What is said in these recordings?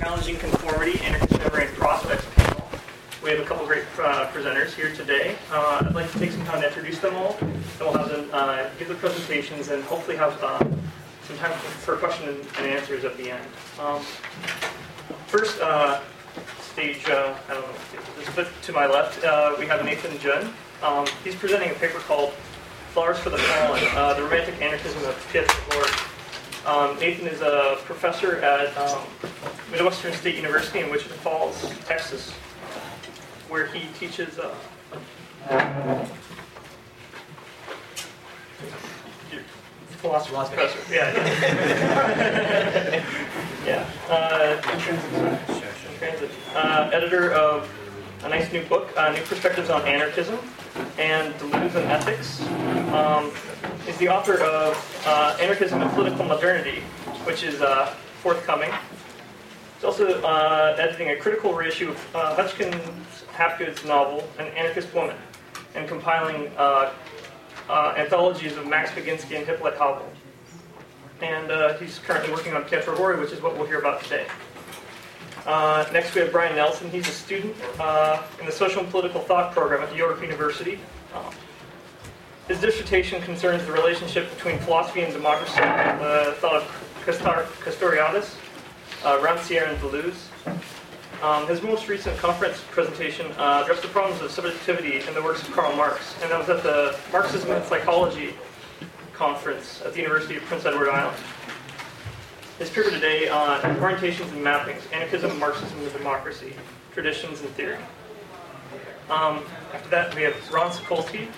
Challenging Conformity, Anarchist Memory and Prospects panel. We have a couple great presenters here today. I'd like to take some time to introduce them all, and we'll have them give their presentations and hopefully have some time for questions and answers at the end. First, stage, I don't know, this to my left, we have Nathan Jun. He's presenting a paper called Flowers for the Fallen, The Romantic Anarchism of Pietro Lord. Nathan is a professor at Midwestern State University in Wichita Falls, Texas, where he teaches philosophy professor. Yeah. Transit. Editor of a nice new book, New Perspectives on Anarchism and Deleuze and Ethics. Is the author of Anarchism and Political Modernity, which is forthcoming. He's also editing a critical reissue of Hutchins Hapgood's novel, An Anarchist Woman, and compiling anthologies of Max Baginski and Hippolyte Havel. And he's currently working on Pietrohori, which is what we'll hear about today. Next we have Brian Nelson. He's a student in the Social and Political Thought program at York University. His dissertation concerns the relationship between philosophy and democracy, the thought of Castoriadis, Rancière, and Deleuze. His most recent conference presentation addressed the problems of subjectivity in the works of Karl Marx, and that was at the Marxism and Psychology conference at the University of Prince Edward Island. His paper today on Orientations and Mappings, Anarchism, Marxism, and Democracy, Traditions and Theory. After that, we have Ron Sokolsky.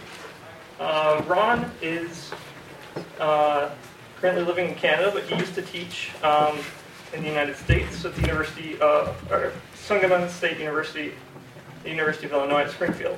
Ron is currently living in Canada, but he used to teach in the United States at the University of Sangamon State University, the University of Illinois at Springfield.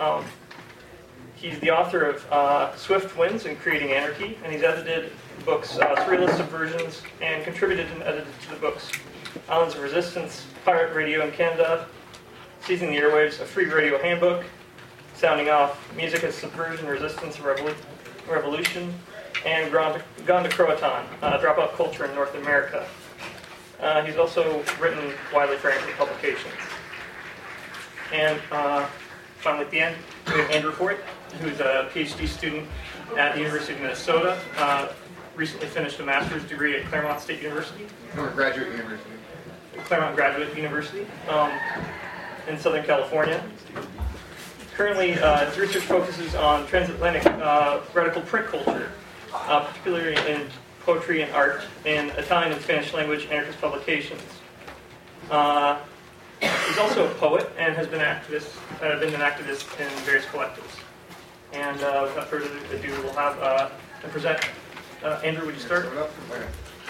He's the author of Swift Winds and Creating Anarchy, and he's edited books Surrealist Subversions and contributed and edited to the books Islands of Resistance, Pirate Radio in Canada, Seizing the Airwaves, A Free Radio Handbook, Sounding Off, Music as Subversion, Resistance, Revolution, and Gone to Croatan, Dropout Culture in North America. He's also written widely for Anarchist publications. And finally at the end, we have Andrew Hoyt, who's a PhD student at the University of Minnesota, recently finished a master's degree at Claremont State University. Graduate University. Claremont Graduate University in Southern California. Currently, his research focuses on transatlantic radical print culture, particularly in poetry and art in Italian and Spanish language anarchist publications. He's also a poet and has been an activist in various collectives. And without further ado, we'll have him present. Andrew, would you start? Okay.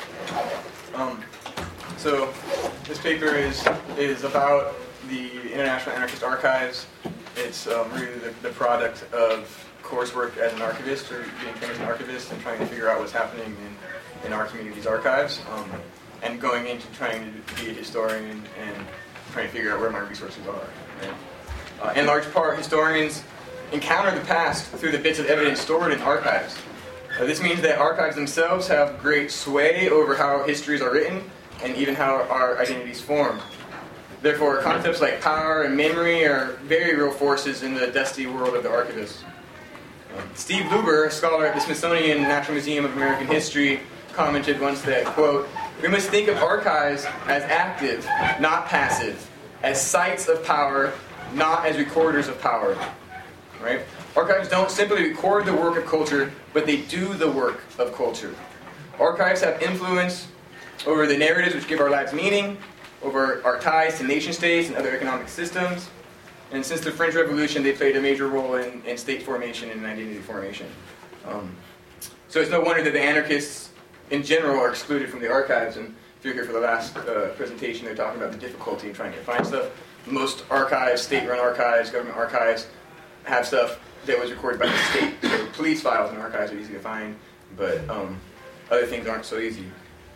So this paper is about the International Anarchist Archives. It's really the product of coursework as an archivist, or being trained as an archivist and trying to figure out what's happening in our community's archives, and going into trying to be a historian and trying to figure out where my resources are. Right? In large part, historians encounter the past through the bits of evidence stored in archives. This means that archives themselves have great sway over how histories are written and even how our identities form. Therefore, concepts like power and memory are very real forces in the dusty world of the archivist. Steve Luber, a scholar at the Smithsonian National Museum of American History, commented once that, quote, "We must think of archives as active, not passive, as sites of power, not as recorders of power." Right? Archives don't simply record the work of culture, but they do the work of culture. Archives have influence over the narratives which give our lives meaning, over our ties to nation-states and other economic systems. And since the French Revolution, they played a major role in state formation and identity formation. So it's no wonder that the anarchists in general are excluded from the archives. And if you're here for the last presentation, they're talking about the difficulty in trying to find stuff. Most archives, state-run archives, government archives, have stuff that was recorded by the state. So police files and archives are easy to find, but other things aren't so easy.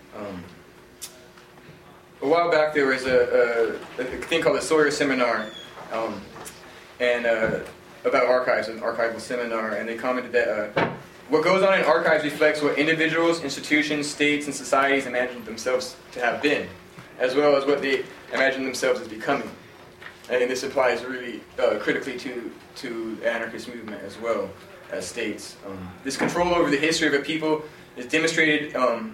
A while back, there was a thing called the Sawyer Seminar, and about archives, an archival seminar, and they commented that what goes on in archives reflects what individuals, institutions, states, and societies imagine themselves to have been. as well as what they imagine themselves as becoming. I think this applies really critically to the anarchist movement as well as states. This control over the history of a people is demonstrated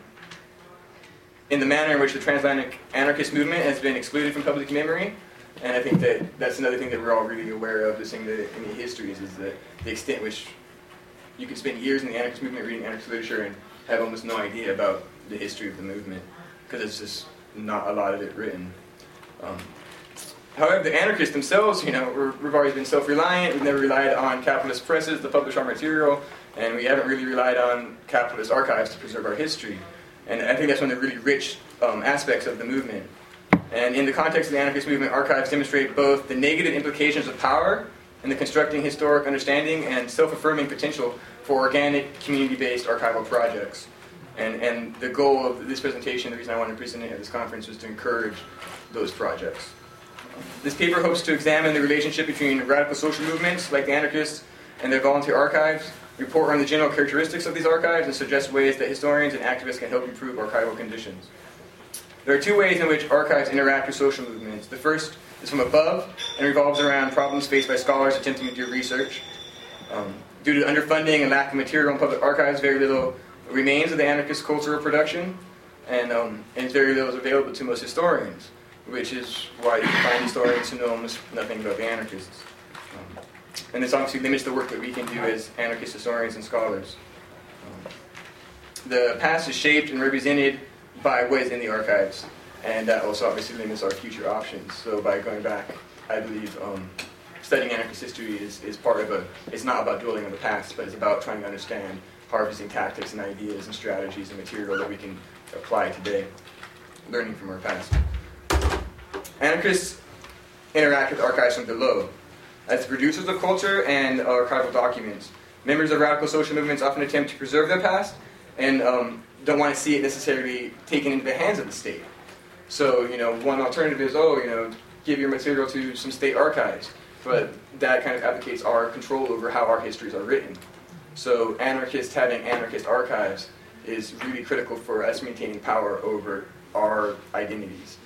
in the manner in which the transatlantic anarchist movement has been excluded from public memory. And I think that's another thing that we're all really aware of, listening to any histories, is the extent which you can spend years in the anarchist movement reading anarchist literature and have almost no idea about the history of the movement, because there's just not a lot of it written. However, the anarchists themselves, we've always been self-reliant. We've never relied on capitalist presses to publish our material, and we haven't really relied on capitalist archives to preserve our history. And I think that's one of the really rich aspects of the movement. And in the context of the anarchist movement, archives demonstrate both the negative implications of power in the constructing historic understanding and self-affirming potential for organic, community-based archival projects. And the goal of this presentation, the reason I wanted to present it at this conference, was to encourage those projects. This paper hopes to examine the relationship between radical social movements like the anarchists and their volunteer archives, report on the general characteristics of these archives, and suggest ways that historians and activists can help improve archival conditions. There are two ways in which archives interact with social movements. The first is from above and revolves around problems faced by scholars attempting to do research. Due to underfunding and lack of material in public archives, very little remains of the anarchist cultural production, and very little is available to most historians, which is why you can find historians who know almost nothing about the anarchists. And this obviously limits the work that we can do as anarchist historians and scholars. The past is shaped and represented by what is in the archives, and that also obviously limits our future options. So by going back, I believe studying anarchist history is part of it's not about dwelling on the past, but it's about trying to understand harvesting tactics and ideas and strategies and material that we can apply today, learning from our past. Anarchists interact with archives from below. As the producers of culture and archival documents, members of radical social movements often attempt to preserve their past and don't want to see it necessarily taken into the hands of the state. So, one alternative is, give your material to some state archives. But that kind of advocates our control over how our histories are written. So anarchists having anarchist archives is really critical for us maintaining power over our identities.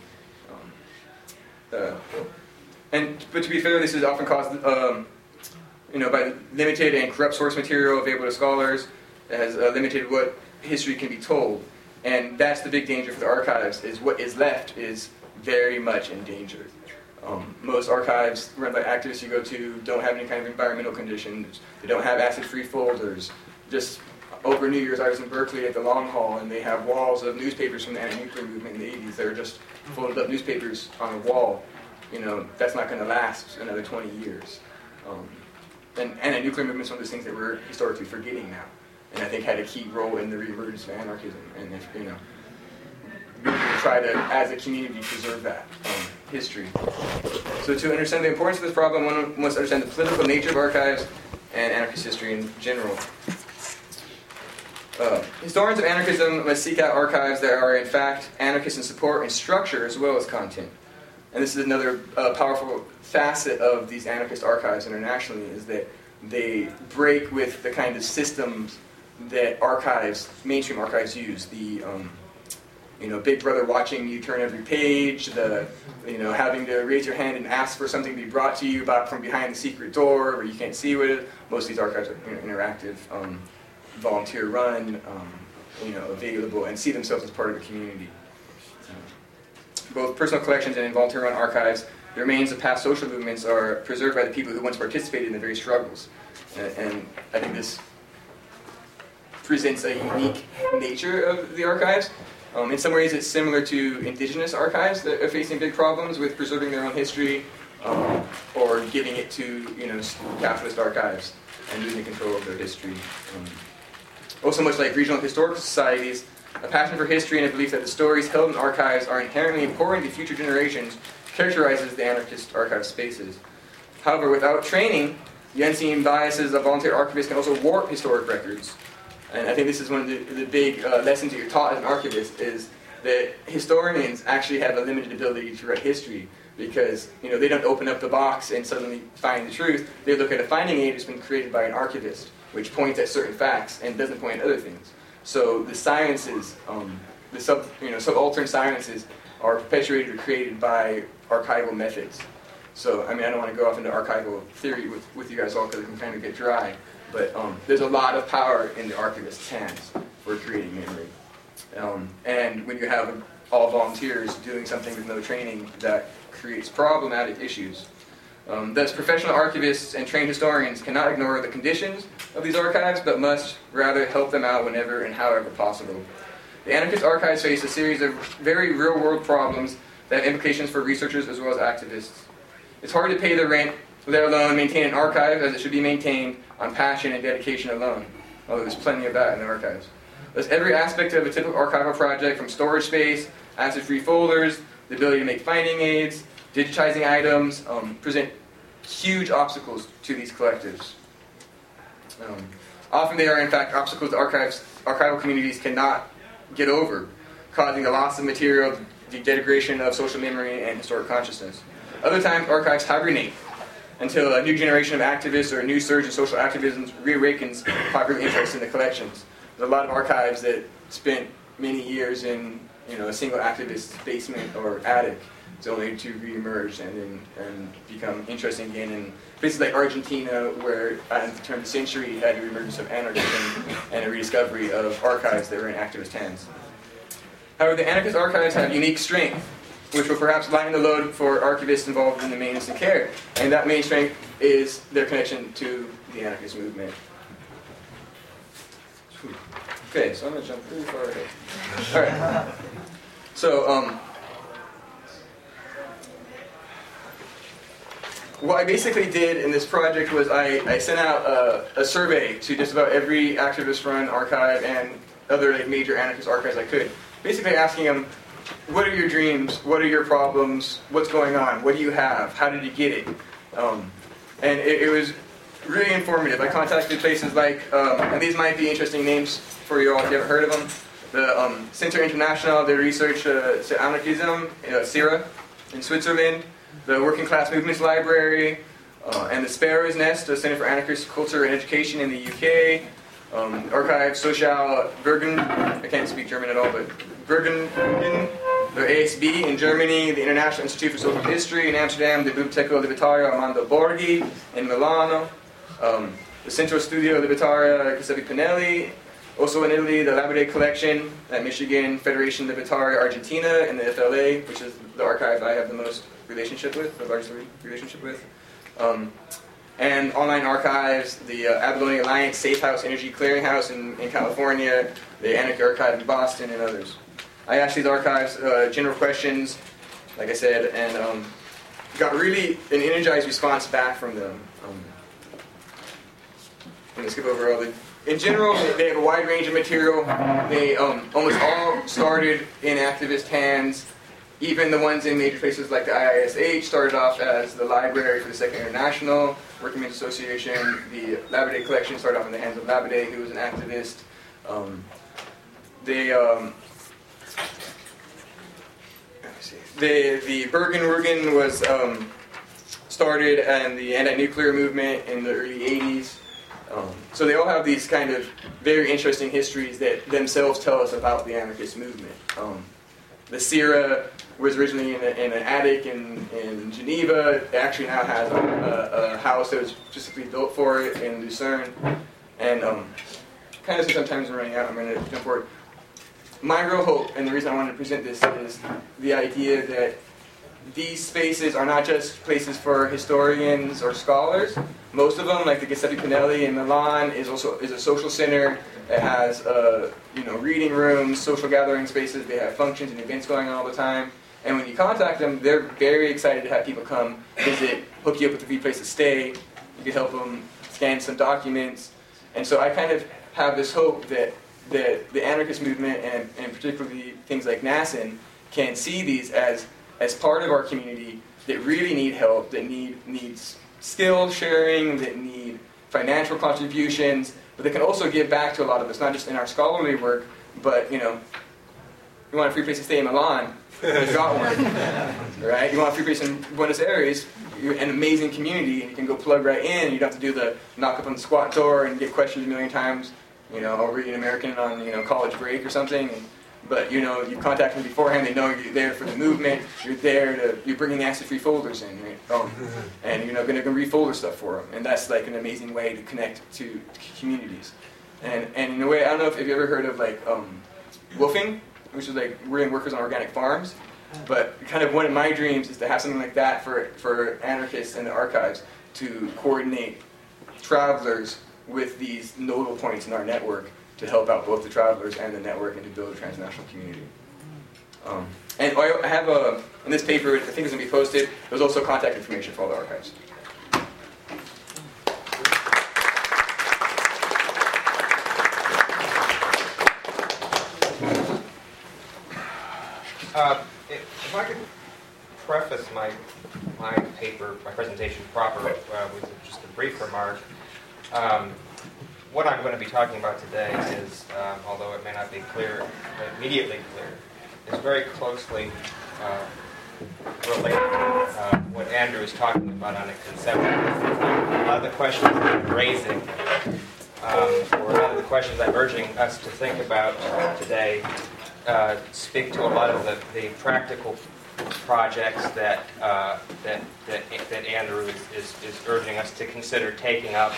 But to be fair, this is often caused, by limited and corrupt source material available to scholars, has limited what history can be told. And that's the big danger for the archives, is what is left is very much in danger. Most archives run by activists you go to don't have any kind of environmental conditions. They don't have acid-free folders. Just over New Year's, I was in Berkeley at the Long Hall, and they have walls of newspapers from the anti-nuclear movement in the 80s. They're just folded up newspapers on a wall. That's not going to last another 20 years. And anti-nuclear movement is one of those things that we're historically forgetting now, and I think had a key role in the reemergence of anarchism. And if, we try to, as a community, preserve that history. So to understand the importance of this problem, one must understand the political nature of archives and anarchist history in general. Historians of anarchism must seek out archives that are in fact anarchist in support and structure as well as content. And this is another powerful facet of these anarchist archives internationally, is that they break with the kind of systems that mainstream archives use. The Big Brother watching you turn every page, having to raise your hand and ask for something to be brought to you from behind the secret door where you can't see what it is. Most of these archives are interactive, volunteer run, available, and see themselves as part of the community. Both personal collections and volunteer run archives, the remains of past social movements are preserved by the people who once participated in the very struggles. And I think this presents a unique nature of the archives. In some ways, it's similar to indigenous archives that are facing big problems with preserving their own history, or giving it to capitalist archives and losing control of their history. Also, much like regional historical societies, a passion for history and a belief that the stories held in archives are inherently important to future generations characterizes the anarchist archive spaces. However, without training, the unseen biases of volunteer archivists can also warp historic records. And I think this is one of the big lessons that you're taught as an archivist, is that historians actually have a limited ability to write history, because they don't open up the box and suddenly find the truth. They look at a finding aid that's been created by an archivist, which points at certain facts and doesn't point at other things. So the sciences, the subaltern sciences, are perpetuated or created by archival methods. So, I mean, I don't want to go off into archival theory with you guys all because it can kind of get dry, but there's a lot of power in the archivist's hands for creating memory. And when you have all volunteers doing something with no training, that creates problematic issues. Thus, professional archivists and trained historians cannot ignore the conditions of these archives, but must rather help them out whenever and however possible. The anarchist archives face a series of very real-world problems that have implications for researchers as well as activists. It's hard to pay the rent, let alone maintain an archive as it should be maintained on passion and dedication alone, although there's plenty of that in the archives. Thus, every aspect of a typical archival project, from storage space, acid-free folders, the ability to make finding aids, digitizing items, present huge obstacles to these collectives. Often they are, in fact, obstacles that archival communities cannot get over, causing the loss of material, the degradation of social memory and historic consciousness. Other times, archives hibernate until a new generation of activists or a new surge in social activism reawakens popular interest in the collections. There's a lot of archives that spent many years in a single activist's basement or attic, only to re-emerge and become interesting again in places like Argentina, where at the turn of the century had a re-emergence of anarchism and a rediscovery of archives that were in activist hands. However, the anarchist archives have unique strength, which will perhaps lighten the load for archivists involved in the maintenance and care, and that main strength is their connection to the anarchist movement. Okay, so I'm going to jump really far ahead. All right. So, what I basically did in this project was I sent out a survey to just about every activist-run archive and other major anarchist archives I could, basically asking them, what are your dreams? What are your problems? What's going on? What do you have? How did you get it? And it was really informative. I contacted places like, and these might be interesting names for you all if you haven't heard of them, the Centre International de Recherche sur Anarchisme, CIRA, in Switzerland, the Working Class Movements Library, and the Sparrow's Nest, the Center for Anarchist Culture and Education in the UK, Archive Social Bergen, I can't speak German at all, but Bergen, the ASB in Germany, the International Institute for Social History in Amsterdam, the Biblioteca Libertaria Armando Borghi in Milano, the Centro Studio Libertaria Giuseppe Pinelli, also in Italy, the Labadé Collection at Michigan, Federation Libertaria Argentina in the FLA, which is the archive I have the most relationship with, the largest relationship with. And online archives, the Abalone Alliance Safe House Energy Clearinghouse in California, the Anarchy Archive in Boston, and others. I asked these archives general questions, like I said, and got really an energized response back from them. I'm going to skip over all the... In general, they have a wide range of material. They almost all started in activist hands. Even the ones in major places like the IISH started off as the Library for the Second International, Working Men's Association. The Labadé Collection started off in the hands of Labadé, who was an activist. The Bergen was started in the anti-nuclear movement in the early 80s. So they all have these kind of very interesting histories that themselves tell us about the anarchist movement. The CIRA was originally in an attic in Geneva. It actually now has a house that was specifically built for it in Lucerne. And kind of since sometimes I'm running out, I'm going to jump forward. My real hope, and the reason I wanted to present this, is the idea that these spaces are not just places for historians or scholars. Most of them, like the Giuseppe Pinelli in Milan, is a social center that has reading rooms, social gathering spaces. They have functions and events going on all the time. And when you contact them, they're very excited to have people come visit, hook you up with a free place to stay. You can help them scan some documents. And so I kind of have this hope that the anarchist movement, and particularly things like NASN, can see these as part of our community that really need help, that needs skill sharing, that need financial contributions, but they can also give back to a lot of us, not just in our scholarly work, but, you want a free place to stay in Milan, you've got one, right? You want a free place in Buenos Aires, you're an amazing community, and you can go plug right in, you don't have to do the knock up on the squat door and get questioned a million times, or read an American on, college break or something. but you contact them beforehand. They know you're there for the movement. You're bringing acid-free folders in, right? And you're going to refolder stuff for them. And that's like an amazing way to connect to communities. And in a way, I don't know if you've ever heard of like woofing, which is like rearing workers on organic farms. But kind of one of my dreams is to have something like that for anarchists in the archives to coordinate travelers with these nodal points in our network to help out both the travelers and the network and to build a transnational community. And I have in this paper, I think it's going to be posted, there's also contact information for all the archives. If I could preface my presentation proper with just a brief remark. What I'm going to be talking about today is, although it may not be immediately clear, is very closely related to what Andrew is talking about on a conceptual level. A lot of the questions I'm raising, or a lot of the questions I'm urging us to think about today, speak to a lot of the practical projects that Andrew is urging us to consider taking up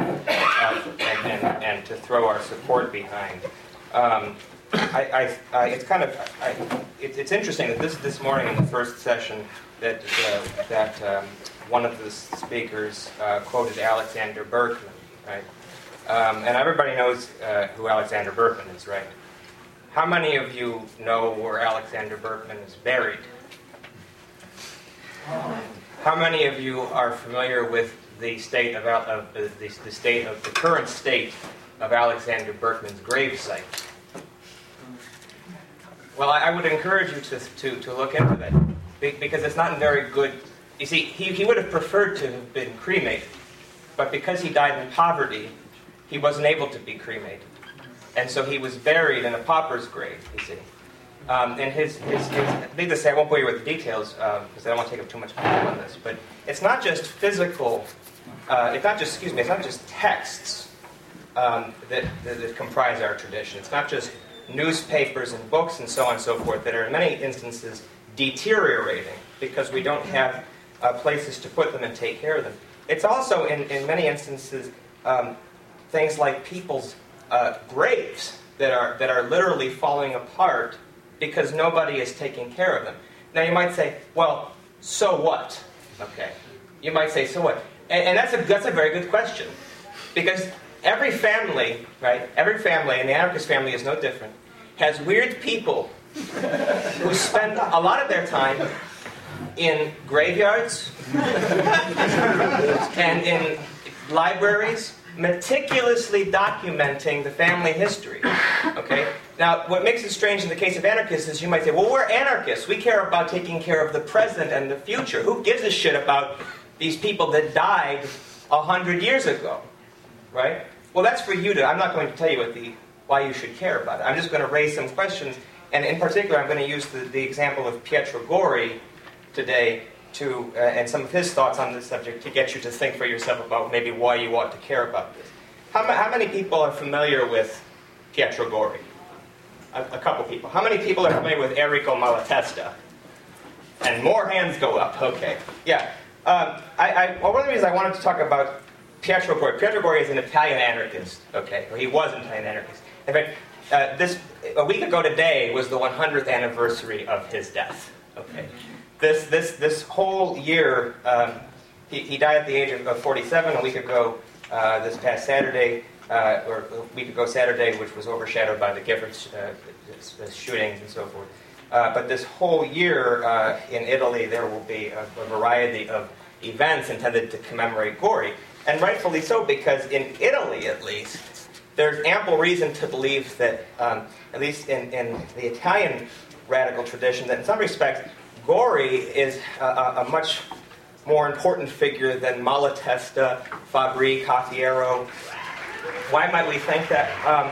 and to throw our support behind. It's interesting that this morning in the first session that one of the speakers quoted Alexander Berkman, right? And everybody knows who Alexander Berkman is, right? How many of you know where Alexander Berkman is buried? How many of you are familiar with the current state of Alexander Berkman's gravesite? Well, I would encourage you to look into that, because it's not in very good. You see, he would have preferred to have been cremated, but because he died in poverty, he wasn't able to be cremated, and so he was buried in a pauper's grave. You see. And needless to say, I won't bore you with the details because I don't want to take up too much time on this. But it's not just physical. It's not just texts that comprise our tradition. It's not just newspapers and books and so on and so forth that are in many instances deteriorating because we don't have places to put them and take care of them. It's also in many instances things like people's graves that are literally falling apart because nobody is taking care of them. Now you might say, well, so what? Okay. You might say, so what? And that's a very good question. Because every family, right, and the anarchist family is no different, has weird people who spend a lot of their time in graveyards and in libraries meticulously documenting the family history. Okay? Now, what makes it strange in the case of anarchists is you might say, well, we're anarchists. We care about taking care of the present and the future. Who gives a shit about these people that died 100 years ago? Right? Well, that's for you to... I'm not going to tell you why you should care about it. I'm just going to raise some questions. And in particular, I'm going to use the example of Pietro Gori today and some of his thoughts on this subject to get you to think for yourself about maybe why you ought to care about this. How many people are familiar with Pietro Gori? A couple people. How many people are familiar with Enrico Malatesta? And more hands go up. Okay. Yeah. One of the reasons I wanted to talk about Pietro Gori. Pietro Gori is an Italian anarchist. Okay. Or he was an Italian anarchist. In fact, a week ago today was the 100th anniversary of his death. Okay. This whole year, he died at the age of 47 a week ago, this past Saturday, or a week ago Saturday, which was overshadowed by the Giffords shootings and so forth. But this whole year in Italy, there will be a variety of events intended to commemorate Gori. And rightfully so, because in Italy, at least, there's ample reason to believe that, at least in the Italian radical tradition, that in some respects, Gori is a much more important figure than Malatesta, Fabri, Caffiero. Why might we think that?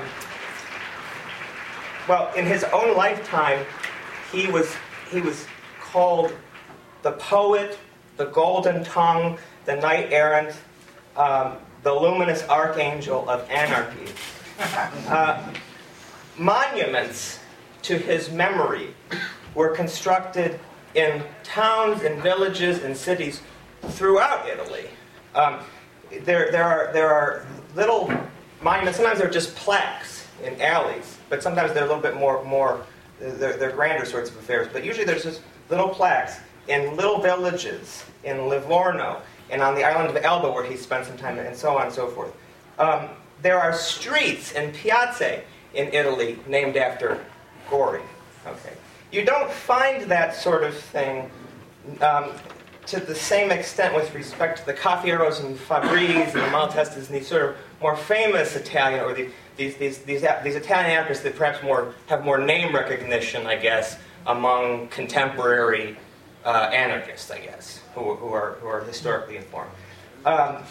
Well, in his own lifetime, he was called the poet, the golden tongue, the knight errant, the luminous archangel of anarchy. Monuments to his memory were constructed in towns and villages and cities throughout Italy. There are little monuments. Sometimes they're just plaques in alleys, but sometimes they're a little bit more they're grander sorts of affairs. But usually there's just little plaques in little villages, in Livorno, and on the island of Elba where he spent some time, and so on and so forth. There are streets and piazze in Italy named after Gori. Okay. You don't find that sort of thing to the same extent with respect to the Caffieros and Fabris and the Malatestas and these sort of more famous Italian, or these Italian anarchists that perhaps have more name recognition, I guess, among contemporary anarchists, I guess, who are historically informed. I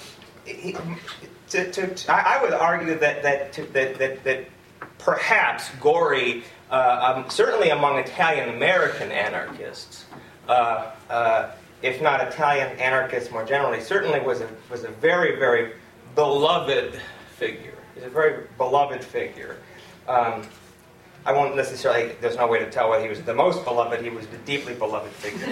would argue that perhaps Gori, certainly among Italian-American anarchists, if not Italian anarchists more generally, certainly was a very, very beloved figure. He's a very beloved figure. I won't necessarily, there's no way to tell whether he was the most beloved, he was the deeply beloved figure.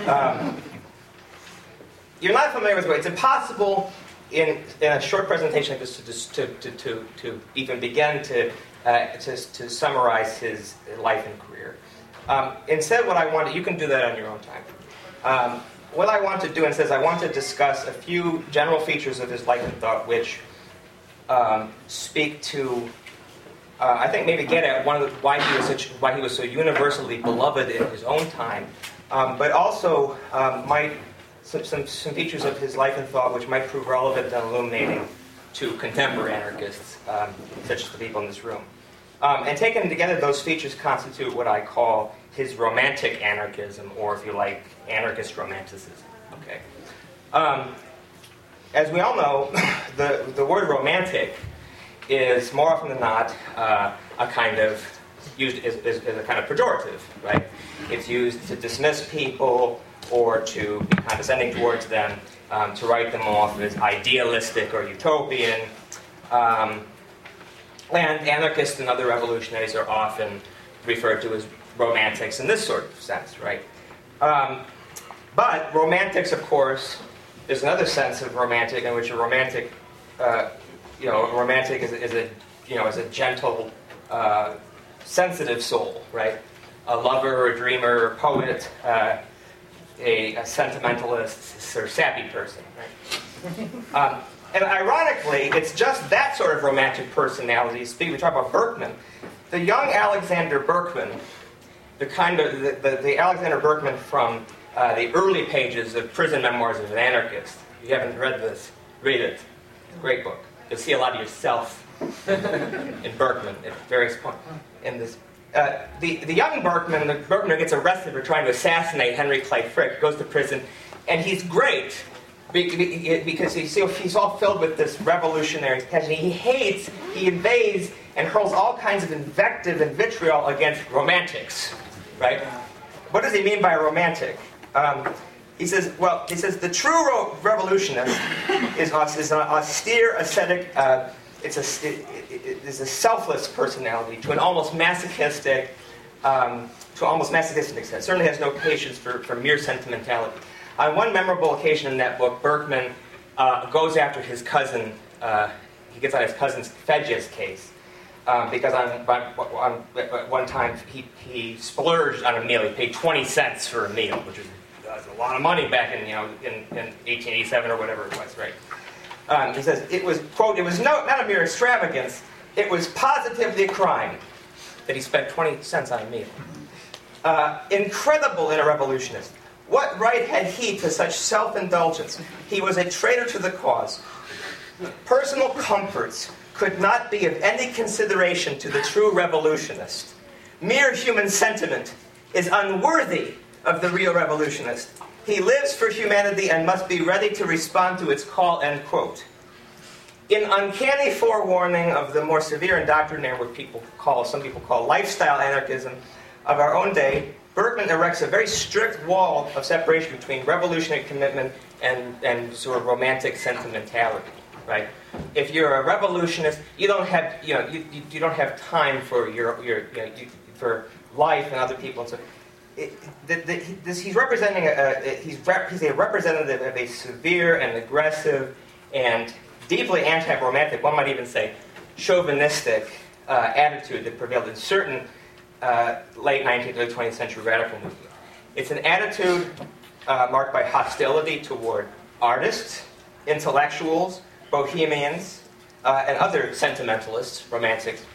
You're not familiar with Gori. It's impossible in a short presentation like this to even begin to summarize his life and career. Instead, what I want to, you can do that on your own time. What I want to do instead is I want to discuss a few general features of his life and thought which speak to, I think maybe get at why he was so universally beloved in his own time, but also some features of his life and thought which might prove relevant and illuminating to contemporary anarchists, such as the people in this room. And taken together, those features constitute what I call his romantic anarchism, or if you like, anarchist romanticism. Okay. As we all know, the word romantic is more often than not a kind of used as a kind of pejorative, right? It's used to dismiss people or to be condescending towards them, to write them off as idealistic or utopian. And anarchists and other revolutionaries are often referred to as romantics in this sort of sense, right? But romantics, of course, is another sense of romantic in which a romantic, romantic is a gentle, sensitive soul, right? A lover, a dreamer, a poet, a sentimentalist, or sappy person, right? And ironically, it's just that sort of romantic personality. We talk about Berkman. The young Alexander Berkman, the Alexander Berkman from the early pages of Prison Memoirs of an Anarchist. If you haven't read this, read it. It's a great book. You'll see a lot of yourself in Berkman at various points in this. The young Berkman, the Berkman who gets arrested for trying to assassinate Henry Clay Frick, goes to prison, and he's great because he's all filled with this revolutionary passion. He hates, he invades, and hurls all kinds of invective and vitriol against romantics, right? What does he mean by a romantic? He says the true revolutionist is an austere, ascetic. It's a selfless personality to an almost masochistic, extent. Certainly has no patience for mere sentimentality. On one memorable occasion in that book, Berkman goes after his cousin. He gets on his cousin's Fedjes case because on one time he splurged on a meal. He paid 20 cents for a meal, which is a lot of money back in 1887 or whatever it was, right? He says it was, quote, it was not a mere extravagance. It was positively a crime that he spent 20 cents on a meal. Incredible in a revolutionist. What right had he to such self-indulgence? He was a traitor to the cause. Personal comforts could not be of any consideration to the true revolutionist. Mere human sentiment is unworthy of the real revolutionist. He lives for humanity and must be ready to respond to its call, end quote. In uncanny forewarning of the more severe indoctrinating, what some people call lifestyle anarchism of our own day, Berkman erects a very strict wall of separation between revolutionary commitment and sort of romantic sentimentality, right? If you're a revolutionist, you don't have time for for life and other people. And so he's representing he's a representative of a severe and aggressive and deeply anti-romantic, one might even say chauvinistic attitude that prevailed in certain late 19th, early 20th century radical movement. It's an attitude marked by hostility toward artists, intellectuals, bohemians, and other sentimentalists, romantics,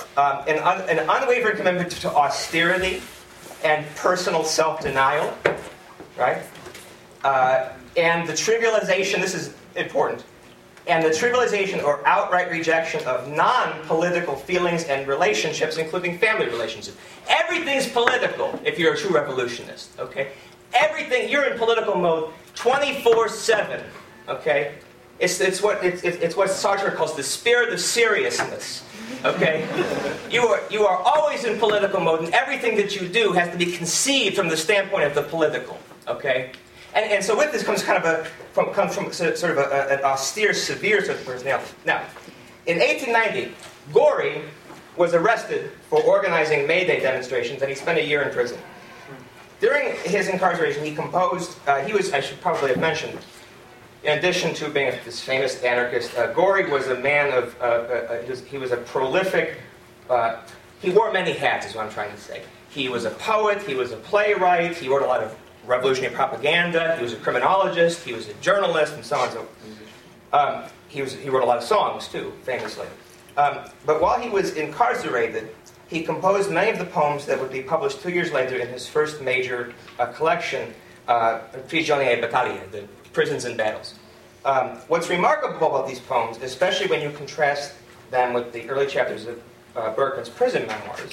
an unwavering commitment to austerity and personal self-denial, right? And the trivialization, this is important, and the trivialization or outright rejection of non-political feelings and relationships, including family relationships. Everything's political if you're a true revolutionist, okay? Everything, you're in political mode 24/7, okay? It's what Sartre calls the spirit of seriousness, okay? You are always in political mode, and everything that you do has to be conceived from the standpoint of the political, okay? And so with this comes kind of comes from sort of an austere, severe sort of personality. Now, in 1890, Gori was arrested for organizing May Day demonstrations, and he spent a year in prison. During his incarceration, he composed, I should probably have mentioned, in addition to being this famous anarchist, Gori was a man of, he was a prolific, he wore many hats is what I'm trying to say. He was a poet, he was a playwright, he wrote a lot of revolutionary propaganda, he was a criminologist, he was a journalist, and so on. So, he wrote a lot of songs, too, famously. But while he was incarcerated, he composed many of the poems that would be published 2 years later in his first major collection, Prigioni e Battaglie, the Prisons and Battles. What's remarkable about these poems, especially when you contrast them with the early chapters of Berkman's prison memoirs,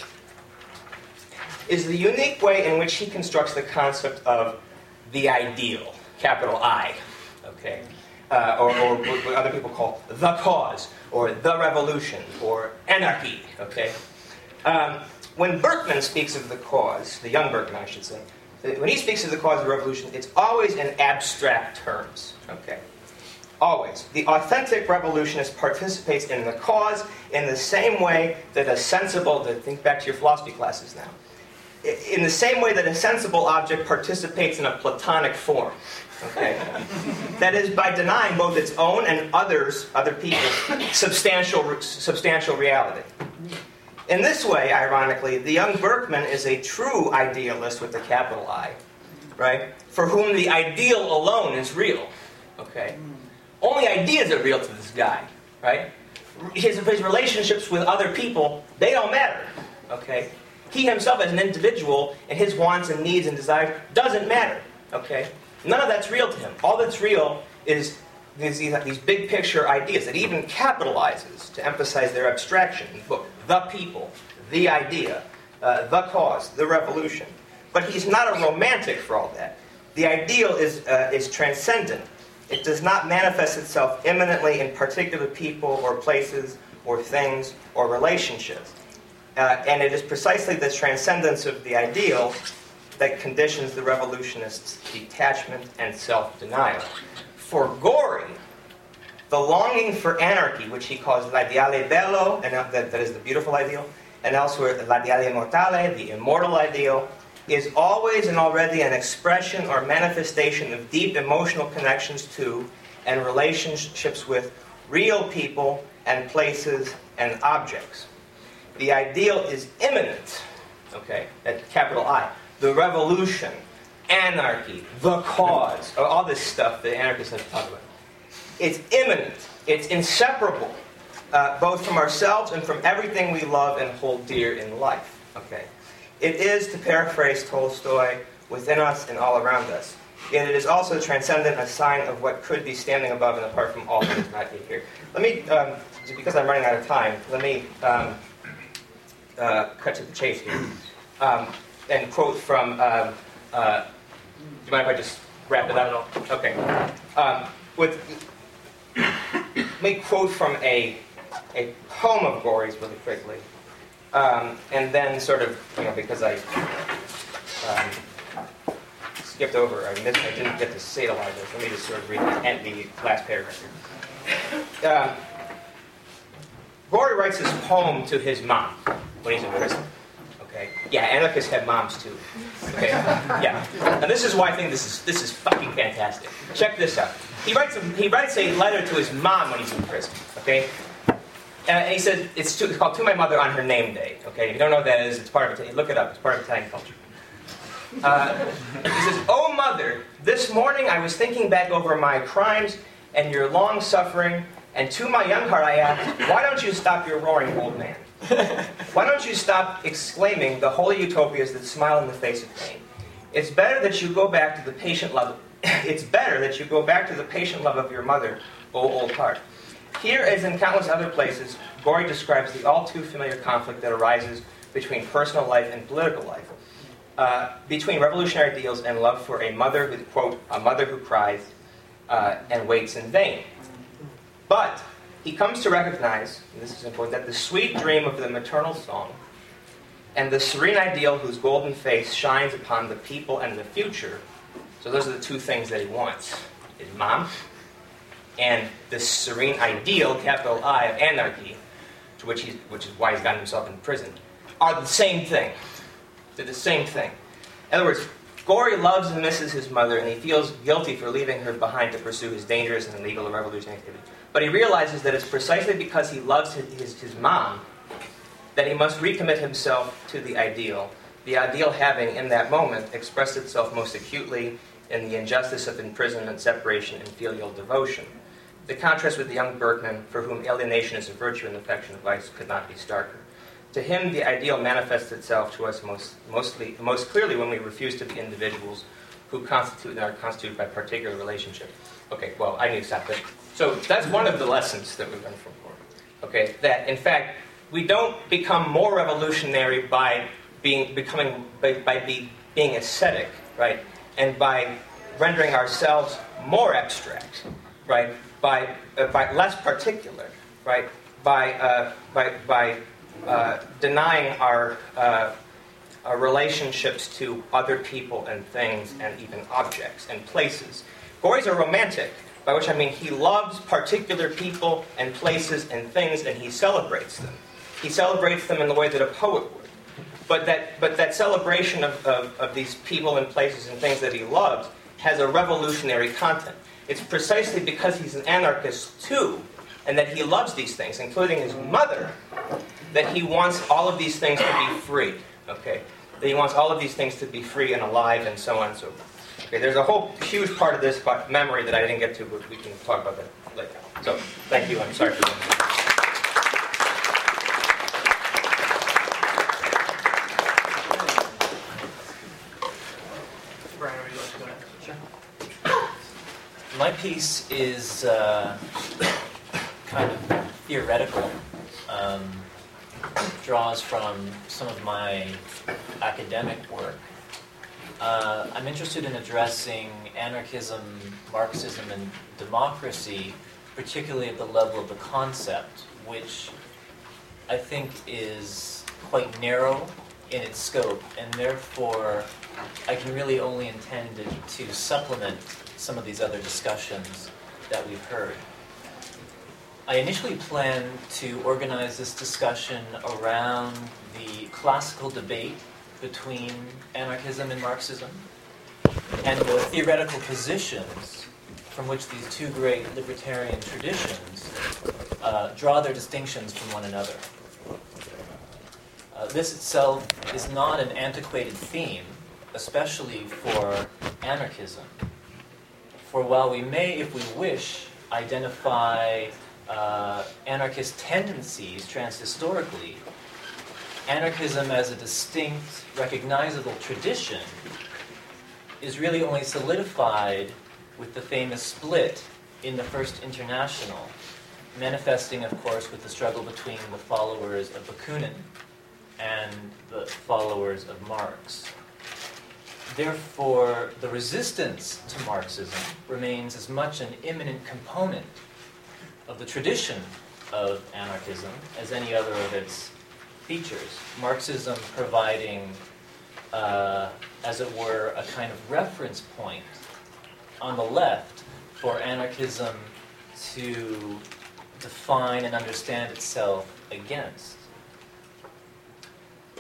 is the unique way in which he constructs the concept of the ideal, capital I, okay? Or what other people call the cause, or the revolution, or anarchy, okay? When Berkman speaks of the cause, the young Berkman, I should say, when he speaks of the cause of the revolution, it's always in abstract terms, okay? Always. The authentic revolutionist participates in the cause in the same way that a sensible, think back to your philosophy classes now, in the same way that a sensible object participates in a Platonic form, okay? That is, by denying both its own and other people's substantial reality. In this way, ironically, the young Berkman is a true idealist with a capital I, right? For whom the ideal alone is real, okay? Only ideas are real to this guy, right? His relationships with other people, they don't matter, okay? He himself as an individual and his wants and needs and desires doesn't matter, okay? None of that's real to him. All that's real is these big picture ideas that he even capitalizes to emphasize their abstraction in the book. The people, the idea, the cause, the revolution. But he's not a romantic for all that. The ideal is transcendent. It does not manifest itself immanently in particular people or places or things or relationships. And it is precisely the transcendence of the ideal that conditions the revolutionist's detachment and self-denial. For Gori, the longing for anarchy, which he calls l'ideale bello, and that is the beautiful ideal, and elsewhere l'ideale immortale, the immortal ideal, is always and already an expression or manifestation of deep emotional connections to and relationships with real people and places and objects. The ideal is immanent, okay, at capital I. The revolution, anarchy, the cause, all this stuff that anarchists have to talk about. It's immanent, it's inseparable, both from ourselves and from everything we love and hold dear in life, okay. It is, to paraphrase Tolstoy, within us and all around us. Yet it is also transcendent, a sign of what could be standing above and apart from all that is not here. Let me, because I'm running out of time, let me cut to the chase here, and quote from, do you mind if I just wrap it up? Okay. Let me quote from a poem of Gori's really quickly, and then sort of, because I skipped over, I didn't get to say it a lot of this. Let me just sort of read the last paragraph here. Gori writes this poem to his mom when he's in prison. Okay, right? Yeah, anarchists have moms too. Okay, yeah. And this is why I think this is fucking fantastic. Check this out. He writes a letter to his mom when he's in prison. Okay, and he says it's called "To My Mother on Her Name Day." Okay, if you don't know what that is, it's part of look it up. It's part of Italian culture. He says, "Oh mother, this morning I was thinking back over my crimes and your long suffering, and to my young heart I asked, why don't you stop your roaring, old man? Why don't you stop exclaiming the holy utopias that smile in the face of pain? It's better that you go back to the patient love. It's better that you go back to the patient love of your mother, O old heart." Here, as in countless other places, Gorey describes the all too familiar conflict that arises between personal life and political life, between revolutionary ideals and love for a mother who, quote, a mother who cries and waits in vain. But he comes to recognize, and this is important, that the sweet dream of the maternal song and the serene ideal whose golden face shines upon the people and the future, so those are the two things that he wants, his mom and the serene ideal, capital I, of anarchy, which is why he's gotten himself in prison, are the same thing. They're the same thing. In other words, Gorey loves and misses his mother, and he feels guilty for leaving her behind to pursue his dangerous and illegal revolutionary activity. But he realizes that it's precisely because he loves his mom that he must recommit himself to the ideal having, in that moment, expressed itself most acutely in the injustice of imprisonment, separation, and filial devotion. The contrast with the young Berkman, for whom alienation is a virtue and affection a vice, could not be starker. To him, the ideal manifests itself to us most clearly when we refuse to be individuals who constitute and are constituted by particular relationship. Okay, well, I need to stop there. So that's one of the lessons that we learned from Gorey. Okay, that in fact we don't become more revolutionary by being ascetic, right, and by rendering ourselves more abstract, right, by less particular, right, by denying our relationships to other people and things and even objects and places. Gorey's a romantic, by which I mean he loves particular people and places and things, and he celebrates them. He celebrates them in the way that a poet would. But that celebration of these people and places and things that he loves has a revolutionary content. It's precisely because he's an anarchist too, and that he loves these things, including his mother, that he wants all of these things to be free. Okay, that he wants all of these things to be free and alive and so on and so forth. Okay, there's a whole huge part of this memory that I didn't get to, but we can talk about that later. So, thank you. I'm sorry for doing that. Brian, would you like to go next? Sure. My piece is kind of theoretical, draws from some of my academic work. I'm interested in addressing anarchism, Marxism, and democracy, particularly at the level of the concept, which I think is quite narrow in its scope, and therefore I can really only intend it to supplement some of these other discussions that we've heard. I initially planned to organize this discussion around the classical debate between anarchism and Marxism, and the theoretical positions from which these two great libertarian traditions draw their distinctions from one another. This itself is not an antiquated theme, especially for anarchism. For while we may, if we wish, identify anarchist tendencies transhistorically, anarchism as a distinct, recognizable tradition is really only solidified with the famous split in the First International, manifesting, of course, with the struggle between the followers of Bakunin and the followers of Marx. Therefore, the resistance to Marxism remains as much an immanent component of the tradition of anarchism as any other of its features. Marxism providing, as it were, a kind of reference point on the left for anarchism to define and understand itself against.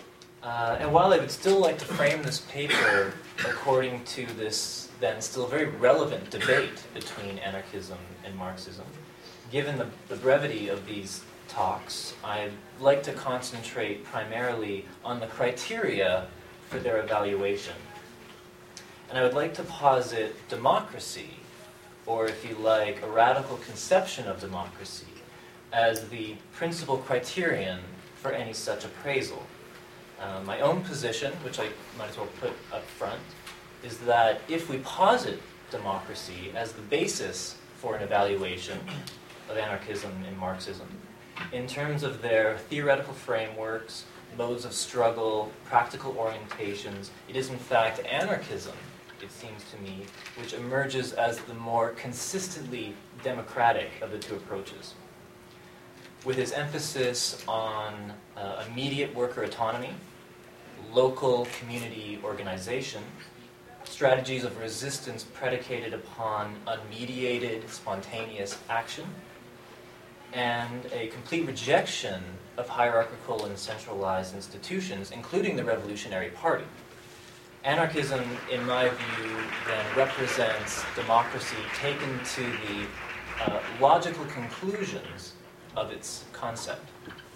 And while I would still like to frame this paper according to this then still very relevant debate between anarchism and Marxism, given the brevity of these talks, I'd like to concentrate primarily on the criteria for their evaluation. And I would like to posit democracy, or if you like, a radical conception of democracy, as the principal criterion for any such appraisal. My own position, which I might as well put up front, is that if we posit democracy as the basis for an evaluation of anarchism and Marxism, in terms of their theoretical frameworks, modes of struggle, practical orientations, it is in fact anarchism, it seems to me, which emerges as the more consistently democratic of the two approaches. With its emphasis on immediate worker autonomy, local community organization, strategies of resistance predicated upon unmediated, spontaneous action, and a complete rejection of hierarchical and centralized institutions, including the Revolutionary Party. Anarchism, in my view, then represents democracy taken to the logical conclusions of its concept.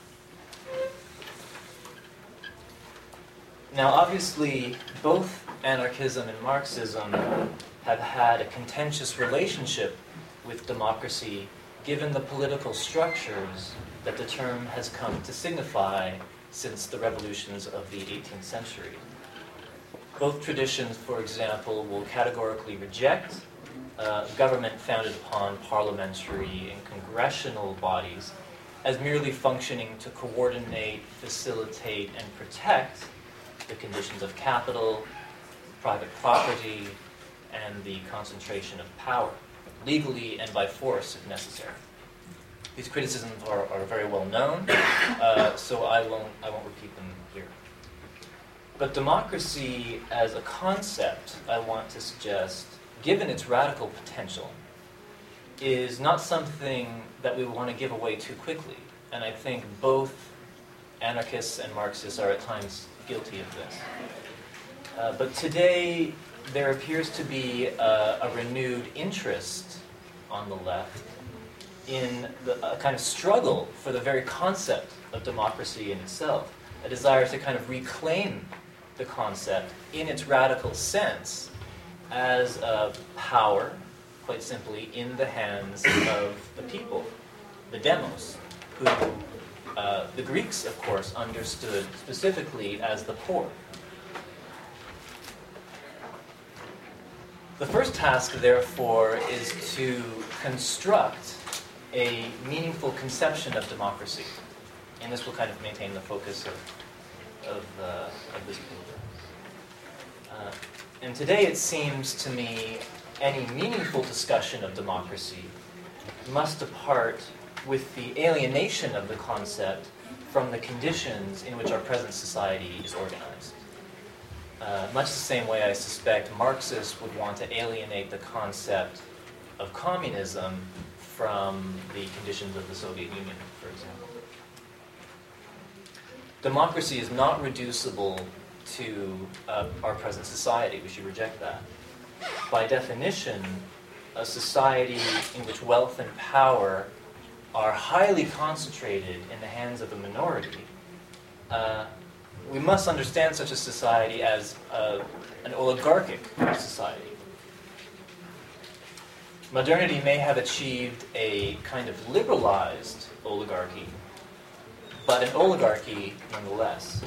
Now, obviously, both anarchism and Marxism have had a contentious relationship with democracy, given the political structures that the term has come to signify since the revolutions of the 18th century. Both traditions, for example, will categorically reject government founded upon parliamentary and congressional bodies as merely functioning to coordinate, facilitate, and protect the conditions of capital, private property, and the concentration of power, legally and by force if necessary. These criticisms are very well known, so I won't repeat them here. But democracy as a concept, I want to suggest, given its radical potential, is not something that we want to give away too quickly. And I think both anarchists and Marxists are at times guilty of this. But today, there appears to be a renewed interest on the left in a kind of struggle for the very concept of democracy in itself, a desire to kind of reclaim the concept in its radical sense as a power, quite simply, in the hands of the people, the demos, who the Greeks, of course, understood specifically as the poor. The first task, therefore, is to construct a meaningful conception of democracy. And this will kind of maintain the focus of this paper. And today it seems to me any meaningful discussion of democracy must depart with the alienation of the concept from the conditions in which our present society is organized. Much the same way I suspect Marxists would want to alienate the concept of communism from the conditions of the Soviet Union, for example. Democracy is not reducible to our present society. We should reject that. By definition, a society in which wealth and power are highly concentrated in the hands of a minority, we must understand such a society as an oligarchic society. Modernity may have achieved a kind of liberalized oligarchy, but an oligarchy nonetheless.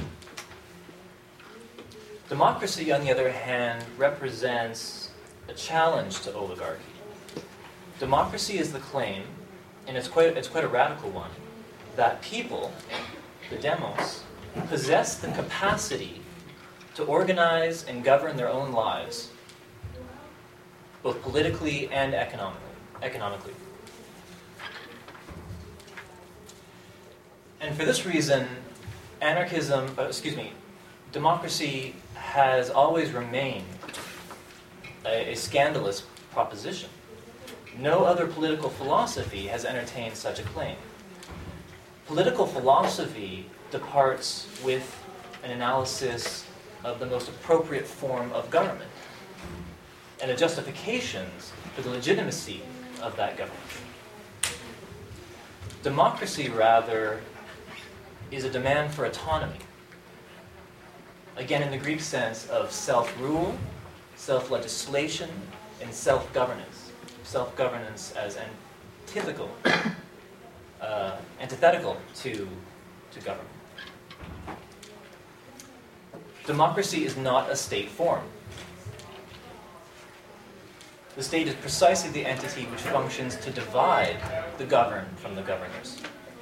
Democracy, on the other hand, represents a challenge to oligarchy. Democracy is the claim, and it's quite a radical one, that people, the demos, possess the capacity to organize and govern their own lives, both politically and economically. And for this reason, democracy has always remained a scandalous proposition. No other political philosophy has entertained such a claim. Political philosophy departs with an analysis of the most appropriate form of government and the justifications for the legitimacy of that government. Democracy, rather, is a demand for autonomy. Again, in the Greek sense of self-rule, self-legislation, and self-governance. Self-governance as antithetical to government. Democracy is not a state form. The state is precisely the entity which functions to divide the governed from the governors.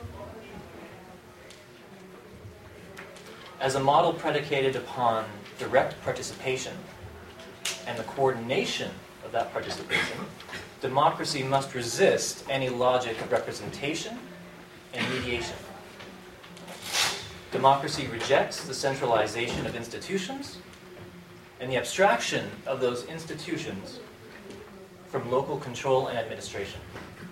As a model predicated upon direct participation and the coordination of that participation, democracy must resist any logic of representation and mediation. Democracy rejects the centralization of institutions and the abstraction of those institutions from local control and administration.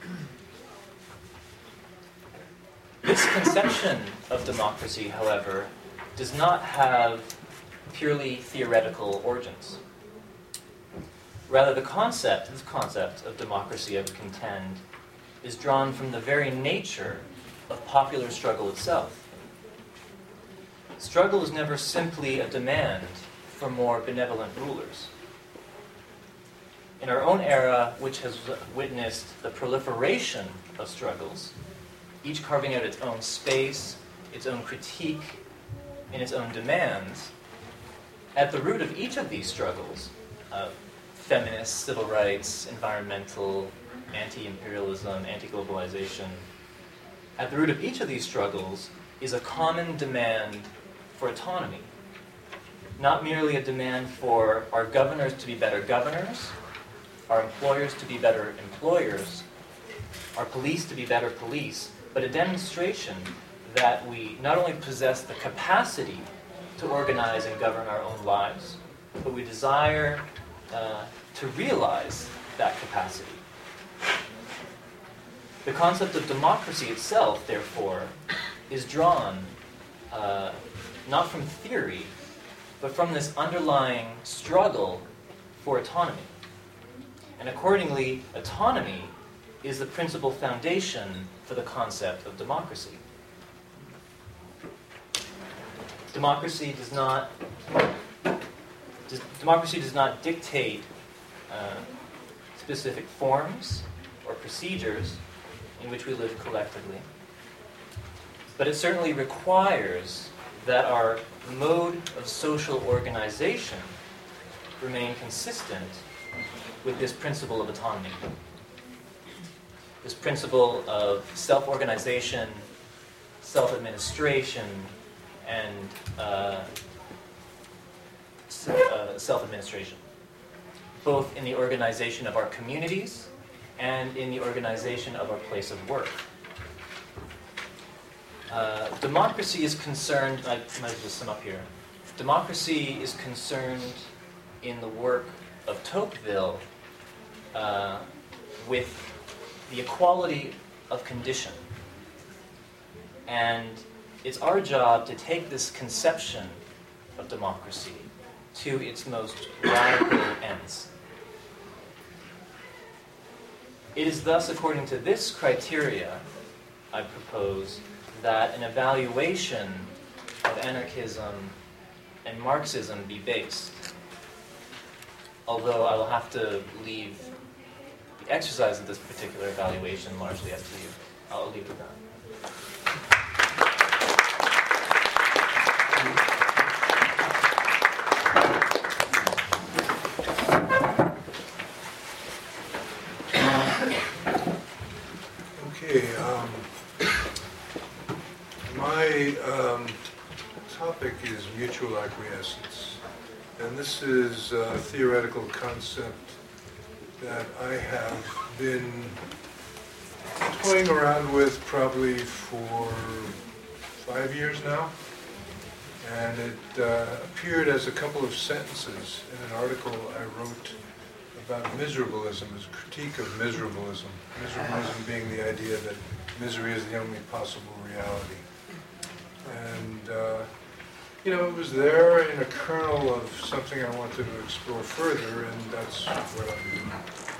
This conception of democracy, however, does not have purely theoretical origins. Rather, this concept of democracy, I would contend, is drawn from the very nature of popular struggle itself. Struggle is never simply a demand for more benevolent rulers. In our own era, which has witnessed the proliferation of struggles, each carving out its own space, its own critique, and its own demands, at the root of each of these struggles, feminist, civil rights, environmental, anti-imperialism, anti-globalization, at the root of each of these struggles is a common demand for autonomy. Not merely a demand for our governors to be better governors, our employers to be better employers, our police to be better police, but a demonstration that we not only possess the capacity to organize and govern our own lives, but we desire to realize that capacity. The concept of democracy itself, therefore, is drawn not from theory, but from this underlying struggle for autonomy. And accordingly, autonomy is the principal foundation for the concept of democracy. Democracy does not dictate specific forms or procedures in which we live collectively, but it certainly requires that our mode of social organization remain consistent with this principle of autonomy. This principle of self-organization, self-administration, and self-administration, both in the organization of our communities and in the organization of our place of work. Democracy is concerned, I might just sum up here, democracy is concerned in the work of Tocqueville with the equality of condition. And it's our job to take this conception of democracy to its most radical ends. It is thus, according to this criteria, I propose that an evaluation of anarchism and Marxism be based. Although I will have to leave the exercise of this particular evaluation largely up to you. I'll leave it at that. Okay, my topic is mutual acquiescence, and this is a theoretical concept that I have been toying around with probably for 5 years now, and it appeared as a couple of sentences in an article I wrote about miserableism, as a critique of miserableism. Miserableism being the idea that misery is the only possible reality. And, it was there in a kernel of something I wanted to explore further, and that's what I'm doing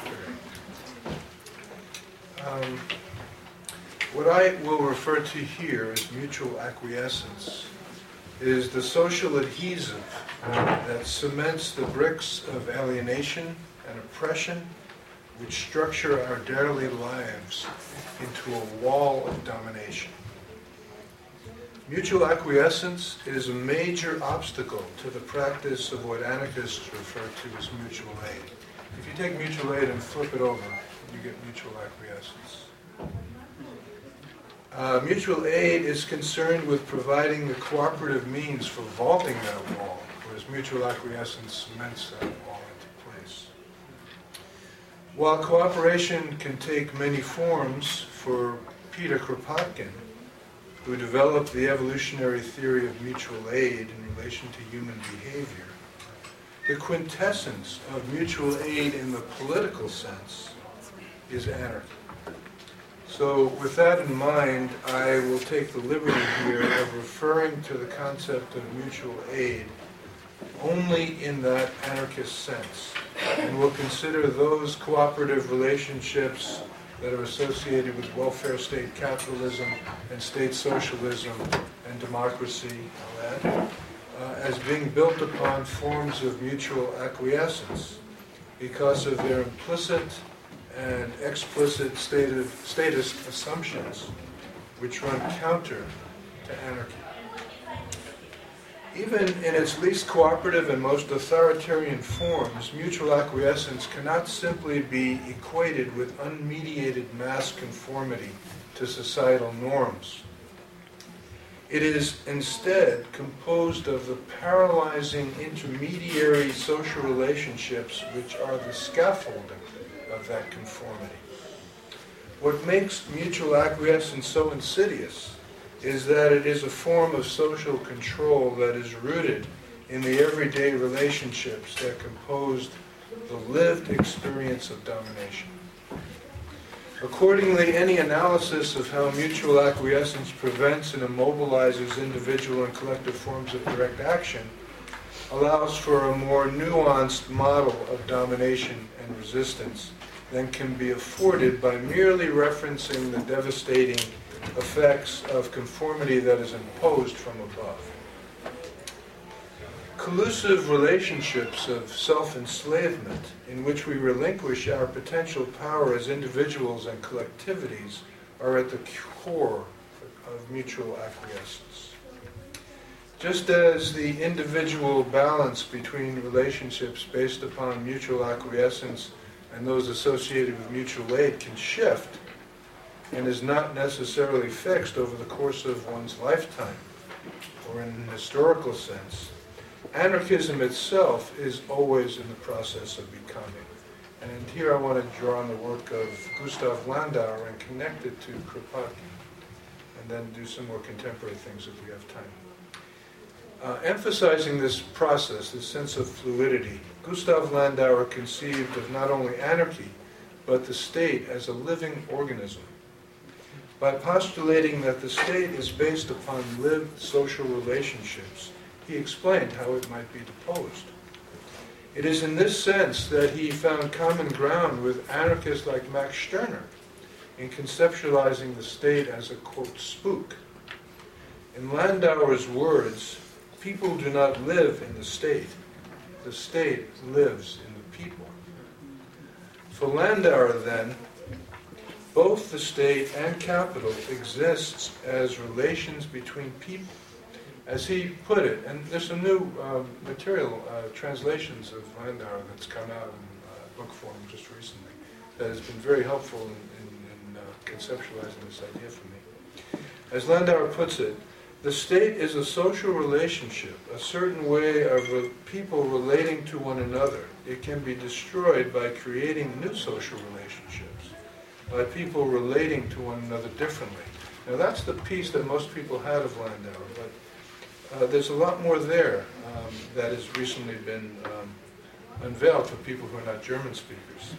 today. What I will refer to here as mutual acquiescence is the social adhesive that cements the bricks of alienation and oppression which structure our daily lives into a wall of domination. Mutual acquiescence is a major obstacle to the practice of what anarchists refer to as mutual aid. If you take mutual aid and flip it over, you get mutual acquiescence. Mutual aid is concerned with providing the cooperative means for vaulting that wall, whereas mutual acquiescence cements that wall into place. While cooperation can take many forms, for Peter Kropotkin, who developed the evolutionary theory of mutual aid in relation to human behavior, the quintessence of mutual aid in the political sense is anarchy. So with that in mind, I will take the liberty here of referring to the concept of mutual aid only in that anarchist sense, and we'll consider those cooperative relationships that are associated with welfare state capitalism and state socialism and democracy, as being built upon forms of mutual acquiescence because of their implicit and explicit statist assumptions which run counter to anarchy. Even in its least cooperative and most authoritarian forms, mutual acquiescence cannot simply be equated with unmediated mass conformity to societal norms. It is instead composed of the paralyzing intermediary social relationships which are the scaffolding of that conformity. What makes mutual acquiescence so insidious is that it is a form of social control that is rooted in the everyday relationships that compose the lived experience of domination. Accordingly, any analysis of how mutual acquiescence prevents and immobilizes individual and collective forms of direct action allows for a more nuanced model of domination and resistance than can be afforded by merely referencing the devastating effects of conformity that is imposed from above. Collusive relationships of self-enslavement in which we relinquish our potential power as individuals and collectivities are at the core of mutual acquiescence. Just as the individual balance between relationships based upon mutual acquiescence and those associated with mutual aid can shift and is not necessarily fixed over the course of one's lifetime, or in an historical sense, anarchism itself is always in the process of becoming. And here I want to draw on the work of Gustav Landauer and connect it to Kropotkin, and then do some more contemporary things if we have time. Emphasizing this process, this sense of fluidity, Gustav Landauer conceived of not only anarchy, but the state as a living organism. By postulating that the state is based upon lived social relationships, he explained how it might be deposed. It is in this sense that he found common ground with anarchists like Max Stirner in conceptualizing the state as a, quote, spook. In Landauer's words, people do not live in the state lives in the people. For Landauer, then, both the state and capital exists as relations between people. As he put it, and there's some new material, translations of Landauer that's come out in book form just recently, that has been very helpful in conceptualizing this idea for me. As Landauer puts it, the state is a social relationship, a certain way of people relating to one another. It can be destroyed by creating new social relationships, by people relating to one another differently. Now that's the piece that most people had of Landauer, but there's a lot more there that has recently been unveiled for people who are not German speakers.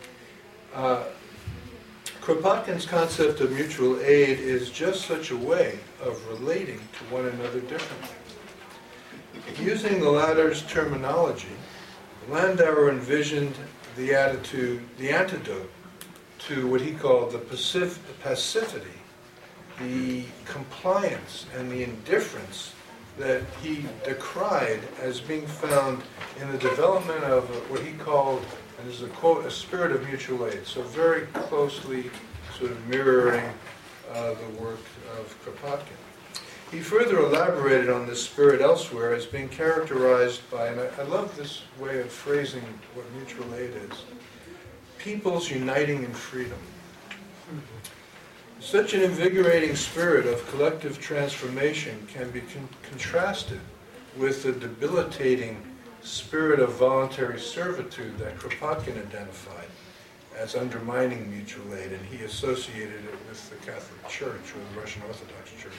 Kropotkin's concept of mutual aid is just such a way of relating to one another differently. Using the latter's terminology, Landauer envisioned the antidote to what he called the passivity, the compliance, and the indifference that he decried as being found in the development of what he called, and this is a quote, a spirit of mutual aid. So very closely sort of mirroring the work of Kropotkin. He further elaborated on this spirit elsewhere as being characterized by, and I love this way of phrasing what mutual aid is, peoples uniting in freedom. Such an invigorating spirit of collective transformation can be contrasted with the debilitating spirit of voluntary servitude that Kropotkin identified as undermining mutual aid, and he associated it with the Catholic Church, or the Russian Orthodox Church.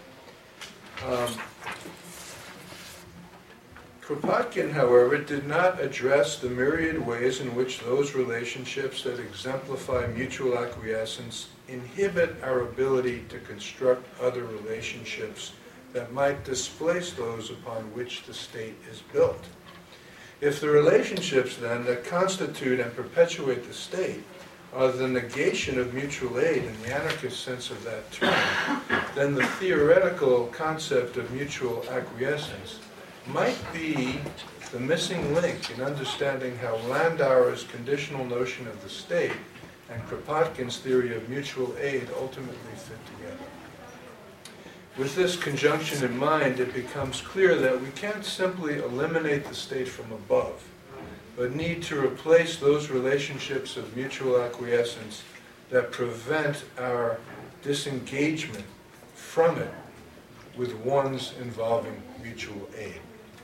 Kropotkin, however, did not address the myriad ways in which those relationships that exemplify mutual acquiescence inhibit our ability to construct other relationships that might displace those upon which the state is built. If the relationships, then, that constitute and perpetuate the state are the negation of mutual aid in the anarchist sense of that term, then the theoretical concept of mutual acquiescence might be the missing link in understanding how Landauer's conditional notion of the state and Kropotkin's theory of mutual aid ultimately fit together. With this conjunction in mind, it becomes clear that we can't simply eliminate the state from above, but need to replace those relationships of mutual acquiescence that prevent our disengagement from it with ones involving mutual aid.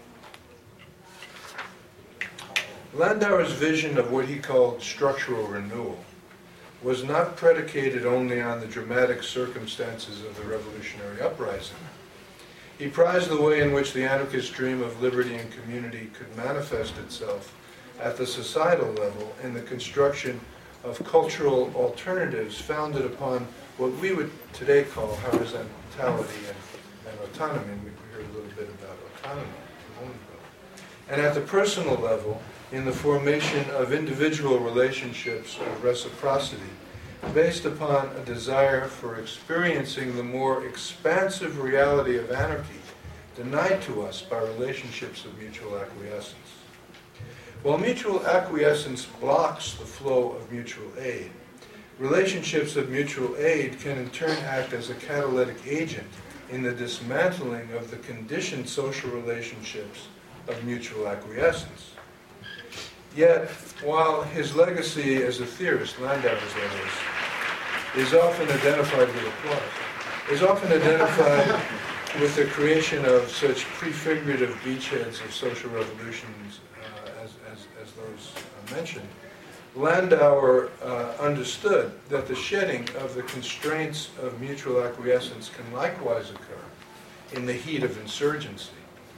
Landauer's vision of what he called structural renewal was not predicated only on the dramatic circumstances of the revolutionary uprising. He prized the way in which the anarchist dream of liberty and community could manifest itself at the societal level in the construction of cultural alternatives founded upon what we would today call horizontality and autonomy. We heard a little bit about autonomy a moment ago. And at the personal level, in the formation of individual relationships of reciprocity based upon a desire for experiencing the more expansive reality of anarchy denied to us by relationships of mutual acquiescence. While mutual acquiescence blocks the flow of mutual aid, relationships of mutual aid can in turn act as a catalytic agent in the dismantling of the conditioned social relationships of mutual acquiescence. Yet, while his legacy as a theorist, Landauer's legacy, is often identified with applause, is often identified with the creation of such prefigurative beachheads of social revolutions as those mentioned, Landauer understood that the shedding of the constraints of mutual acquiescence can likewise occur in the heat of insurgency.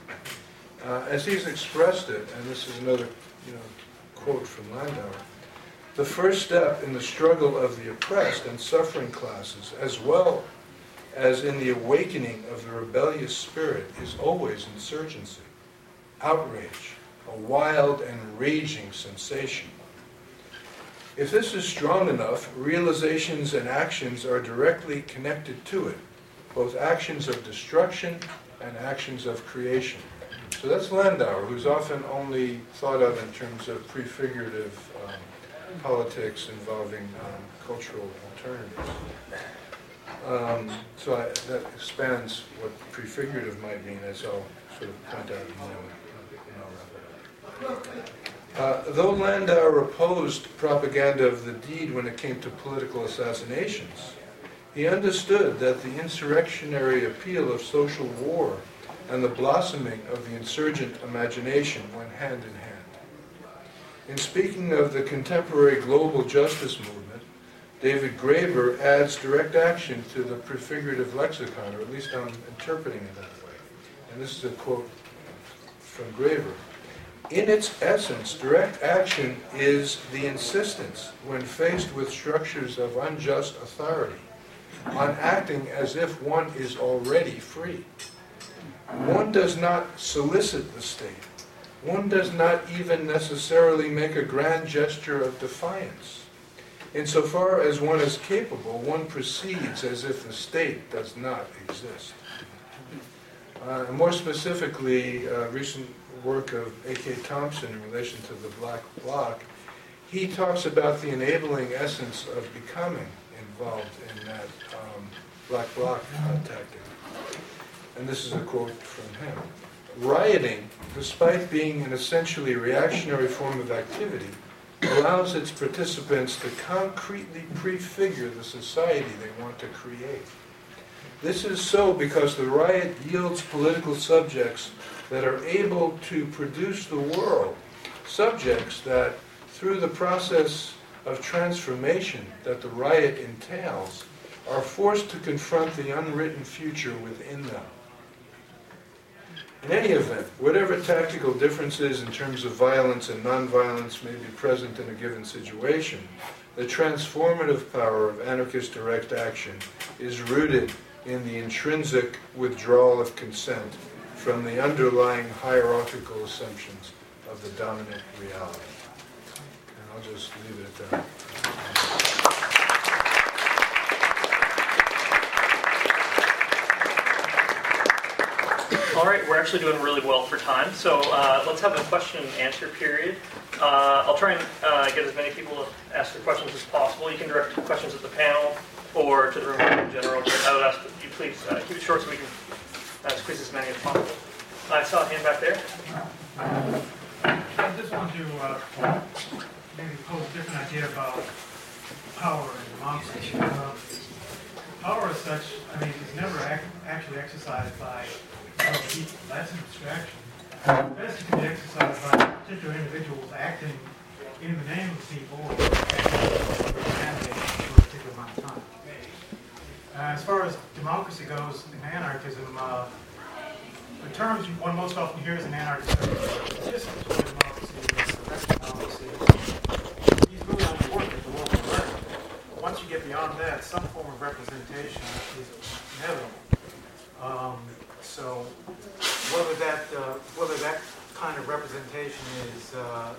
As he's expressed it, and this is another quote from Landauer, the first step in the struggle of the oppressed and suffering classes, as well as in the awakening of the rebellious spirit, is always insurgency, outrage, a wild and raging sensation. If this is strong enough, realizations and actions are directly connected to it, both actions of destruction and actions of creation. So that's Landauer, who's often only thought of in terms of prefigurative politics involving cultural alternatives. That expands what prefigurative might mean, as I'll sort of point out in a Though Landauer opposed propaganda of the deed when it came to political assassinations, he understood that the insurrectionary appeal of social war and the blossoming of the insurgent imagination went hand in hand. In speaking of the contemporary global justice movement, David Graeber adds direct action to the prefigurative lexicon, or at least I'm interpreting it that way. And this is a quote from Graeber. In its essence, direct action is the insistence, when faced with structures of unjust authority, on acting as if one is already free. One does not solicit the state. One does not even necessarily make a grand gesture of defiance. Insofar as one is capable, one proceeds as if the state does not exist. More specifically, recent work of A.K. Thompson in relation to the Black Bloc, he talks about the enabling essence of becoming involved in that Black Bloc tactic. And this is a quote from him. Rioting, despite being an essentially reactionary form of activity, allows its participants to concretely prefigure the society they want to create. This is so because the riot yields political subjects that are able to produce the world, subjects that, through the process of transformation that the riot entails, are forced to confront the unwritten future within them. In any event, whatever tactical differences in terms of violence and nonviolence may be present in a given situation, the transformative power of anarchist direct action is rooted in the intrinsic withdrawal of consent from the underlying hierarchical assumptions of the dominant reality. And I'll just leave it at that. All right, we're actually doing really well for time, so let's have a question and answer period. I'll try and get as many people to ask their questions as possible. You can direct questions at the panel or to the room in general, but I would ask that you please keep it short so we can squeeze as many as possible. I saw a hand back there. I just want to maybe pose a different idea about power and democracy. Power as such, I mean, is never actually exercised by other people. That's an abstraction. Best it can be exercised by particular individuals acting in the name of the people or acting for a particular amount of time. As far as democracy goes in anarchism, the terms one most often hears in anarchist systems, democracy, direct democracy, these really aren't important at the local level. Once you get beyond that, some form of representation is inevitable. So whether that kind of representation is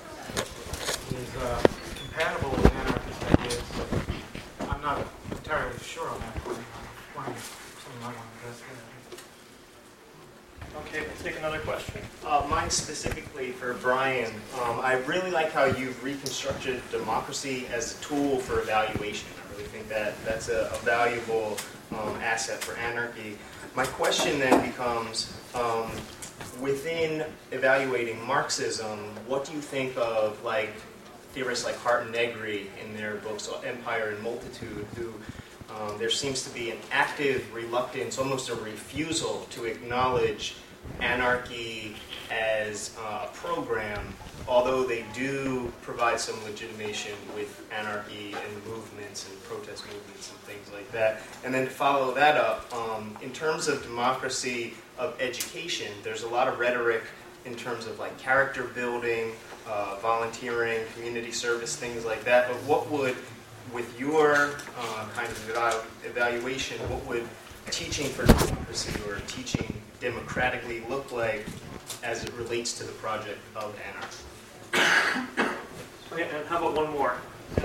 compatible with anarchist ideas, I'm not entirely sure on that point. Something I want to address there. Okay, let's take another question. Mine specifically for Brian. I really like how you've reconstructed democracy as a tool for evaluation. I really think that that's a valuable asset for anarchy. My question then becomes, within evaluating Marxism, what do you think of like theorists like Hart and Negri in their books Empire and Multitude, who there seems to be an active reluctance, almost a refusal to acknowledge anarchy as a program, although they do provide some legitimation with anarchy and movements and protest movements and things like that. And then to follow that up, in terms of democracy of education, there's a lot of rhetoric in terms of like character building, volunteering, community service, things like that. But what would, with your kind of evaluation, what would teaching for democracy or teaching democratically look like as it relates to the project of anarchy? Okay, and how about one more?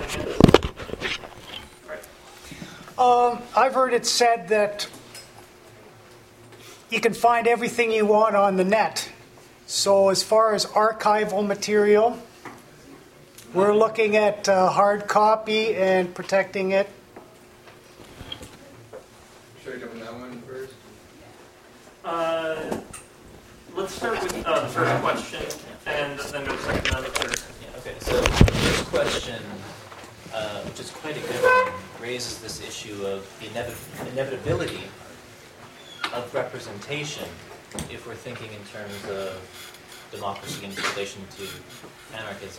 Right. I've heard it said that you can find everything you want on the net. So as far as archival material, we're looking at hard copy and protecting it. Should I jump on that one first? Let's start with the first question, and then go second, and then the third. Yeah, okay, so the first question, which is quite a good one, raises this issue of the inevitability of representation if we're thinking in terms of democracy in relation to anarchism.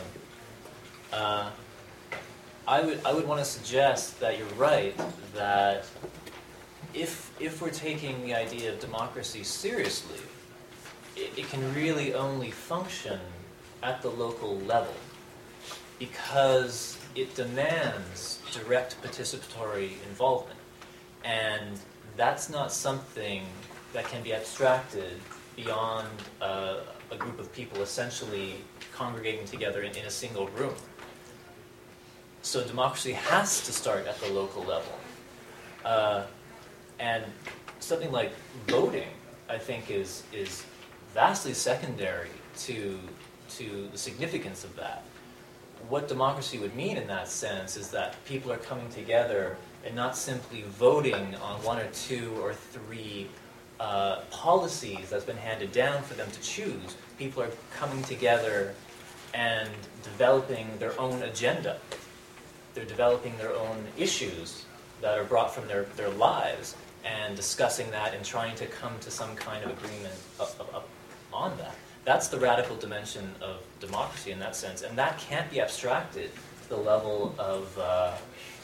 I would want to suggest that you're right, that if we're taking the idea of democracy seriously, it can really only function at the local level because it demands direct participatory involvement. And that's not something that can be abstracted beyond a group of people essentially congregating together in a single room. So democracy has to start at the local level. And something like voting, I think, is vastly secondary to the significance of that. What democracy would mean in that sense is that people are coming together and not simply voting on one or two or three policies that's been handed down for them to choose. People are coming together and developing their own agenda. They're developing their own issues that are brought from their lives and discussing that and trying to come to some kind of agreement on that. That's the radical dimension of democracy in that sense, and that can't be abstracted to the level of a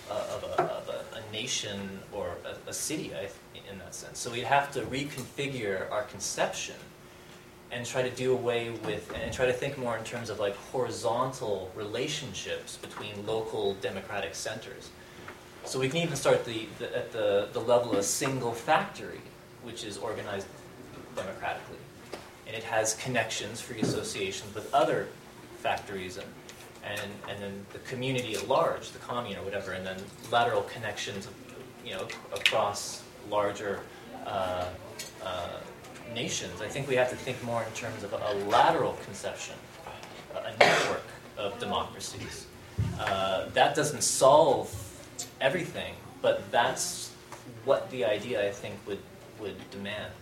nation or a city in that sense. So we'd have to reconfigure our conception and try to do away with, and try to think more in terms of like horizontal relationships between local democratic centers. So we can even start at the level of a single factory, which is organized democratically. And it has connections, free associations with other factories and then the community at large, the commune or whatever, and then lateral connections, across larger nations. I think we have to think more in terms of a lateral conception, a network of democracies. That doesn't solve everything, but that's what the idea, I think, would demand.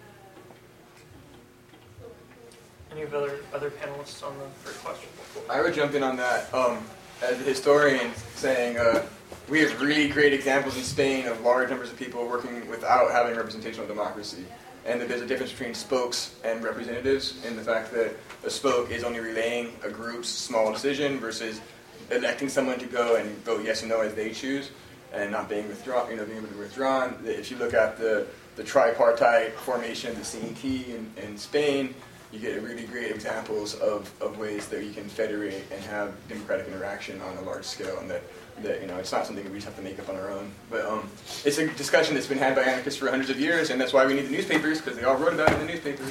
Any of other panelists on the first question? I would jump in on that. As a historian, saying we have really great examples in Spain of large numbers of people working without having representational democracy. And that there's a difference between spokes and representatives in the fact that a spoke is only relaying a group's small decision versus electing someone to go and vote yes or no as they choose and not being withdrawn, being able to be withdrawn. If you look at the tripartite formation of the CET in Spain, you get really great examples of ways that you can federate and have democratic interaction on a large scale, and that it's not something that we just have to make up on our own. But it's a discussion that's been had by anarchists for hundreds of years, and that's why we need the newspapers, because they all wrote about it in the newspapers.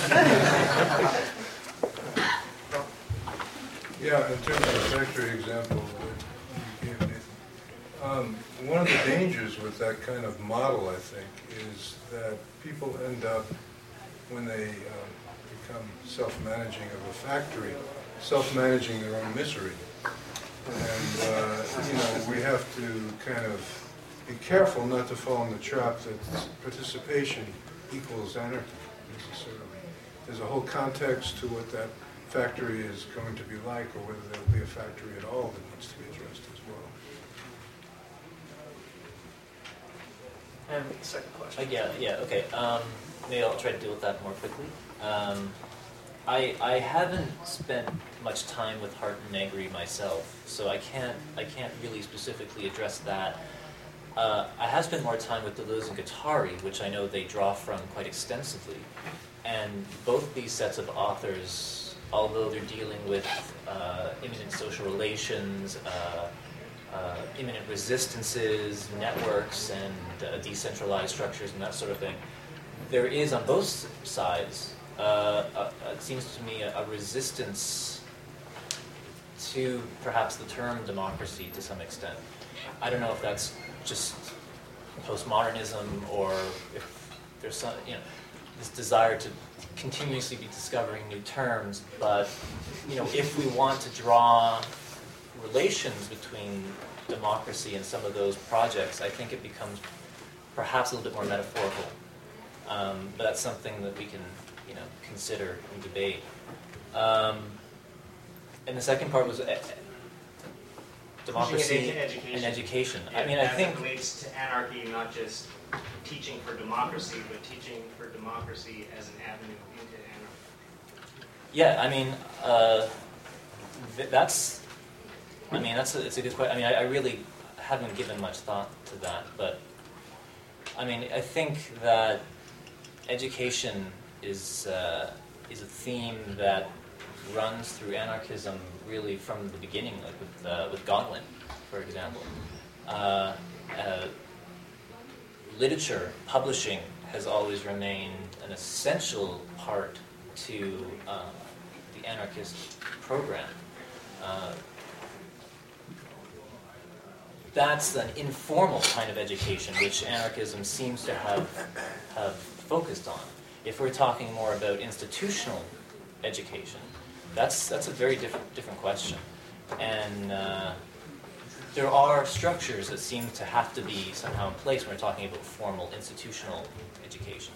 Yeah, in terms of the factory example that you gave, Nathan, one of the dangers with that kind of model, I think, is that people end up, when they become self-managing of a factory, self-managing their own misery. And, we have to kind of be careful not to fall in the trap that participation equals anarchy, necessarily. There's a whole context to what that factory is going to be like, or whether there will be a factory at all that needs to be addressed as well. And the second question. Okay. Maybe I'll try to deal with that more quickly. I haven't spent much time with Hardt and Negri myself, so I can't really specifically address that. I have spent more time with Deleuze and Guattari, which I know they draw from quite extensively. And both these sets of authors, although they're dealing with immanent social relations, immanent resistances, networks, and decentralized structures and that sort of thing, there is on both sides, it seems to me, a resistance to perhaps the term democracy to some extent. I don't know if that's just postmodernism or if there's some, this desire to continuously be discovering new terms, but if we want to draw relations between democracy and some of those projects, I think it becomes perhaps a little bit more metaphorical. But that's something that we can, consider and debate. And the second part was democracy and education. I mean, I think it relates to anarchy, not just teaching for democracy, but teaching for democracy as an avenue into anarchy. Yeah, I mean, it's a good question. I mean, I really haven't given much thought to that, but I mean, I think that education is a theme that runs through anarchism really from the beginning, like with Godwin, for example. Literature, publishing has always remained an essential part to the anarchist program. That's an informal kind of education which anarchism seems to have focused on. If we're talking more about institutional education, that's a very different question. And there are structures that seem to have to be somehow in place when we're talking about formal institutional education.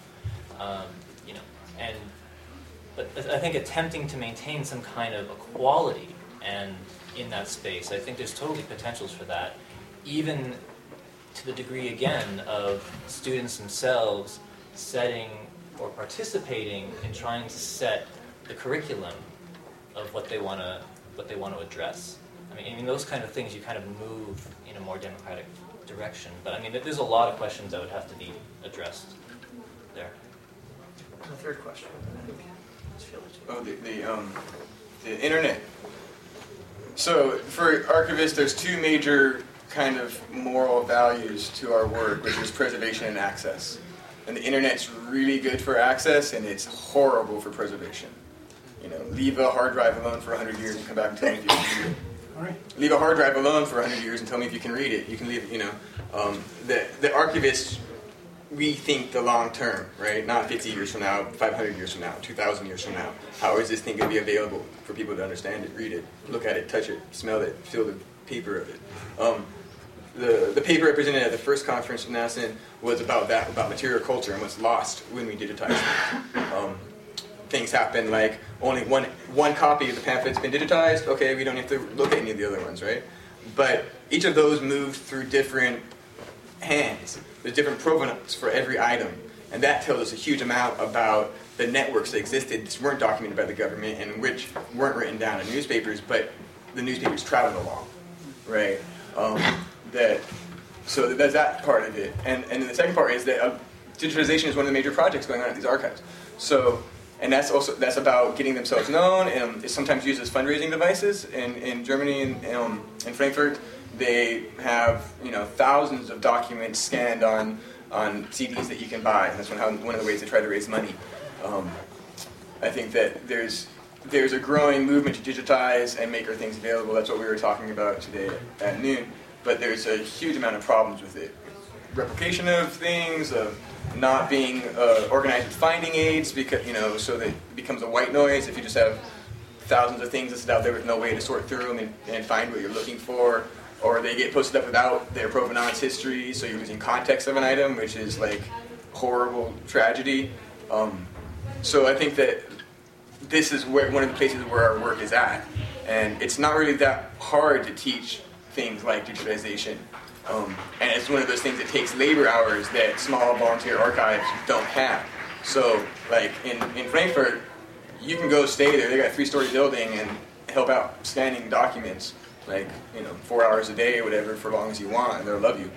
But I think attempting to maintain some kind of equality and in that space, I think there's totally potentials for that, even to the degree, again, of students themselves setting or participating in trying to set the curriculum of what they want to address. I mean, those kind of things you kind of move in a more democratic direction. But I mean, there's a lot of questions that would have to be addressed there. The third question. Oh, the internet. So for archivists, there's two major kind of moral values to our work, which is preservation and access. And the internet's really good for access, and it's horrible for preservation. Leave a hard drive alone for 100 years and come back and tell me if you can read it. Leave a hard drive alone for 100 years and tell me if you can read it. You can leave, the archivists, we think the long term, right? Not 50 years from now, 500 years from now, 2,000 years from now. How is this thing going to be available for people to understand it, read it, look at it, touch it, smell it, feel the paper of it? The paper I presented at the first conference in NASN was about that, about material culture and what's lost when we digitize things. Things happen like only one copy of the pamphlet's been digitized. Okay, we don't have to look at any of the other ones, right? But each of those moved through different hands. There's different provenance for every item. And that tells us a huge amount about the networks that existed, that weren't documented by the government and which weren't written down in newspapers, but the newspapers traveled along, right? So there's that part of it. And then the second part is that digitization is one of the major projects going on at these archives. So, and that's about getting themselves known, and it's sometimes used as fundraising devices. In Germany and in Frankfurt, they have thousands of documents scanned on CDs that you can buy, and that's one of the ways they try to raise money. I think that there's a growing movement to digitize and make our things available. That's what we were talking about today at noon. But there's a huge amount of problems with it. Replication of things, of not being organized with finding aids, because so that it becomes a white noise if you just have thousands of things listed out there with no way to sort through them and find what you're looking for. Or they get posted up without their provenance history, so you're losing context of an item, which is like horrible tragedy. So I think that this is one of the places where our work is at. And it's not really that hard to teach things like digitization. And it's one of those things that takes labor hours that small volunteer archives don't have. So like in Frankfurt, you can go stay there. They got a 3-story building and help out scanning documents. 4 hours a day or whatever for as long as you want, and they'll love you,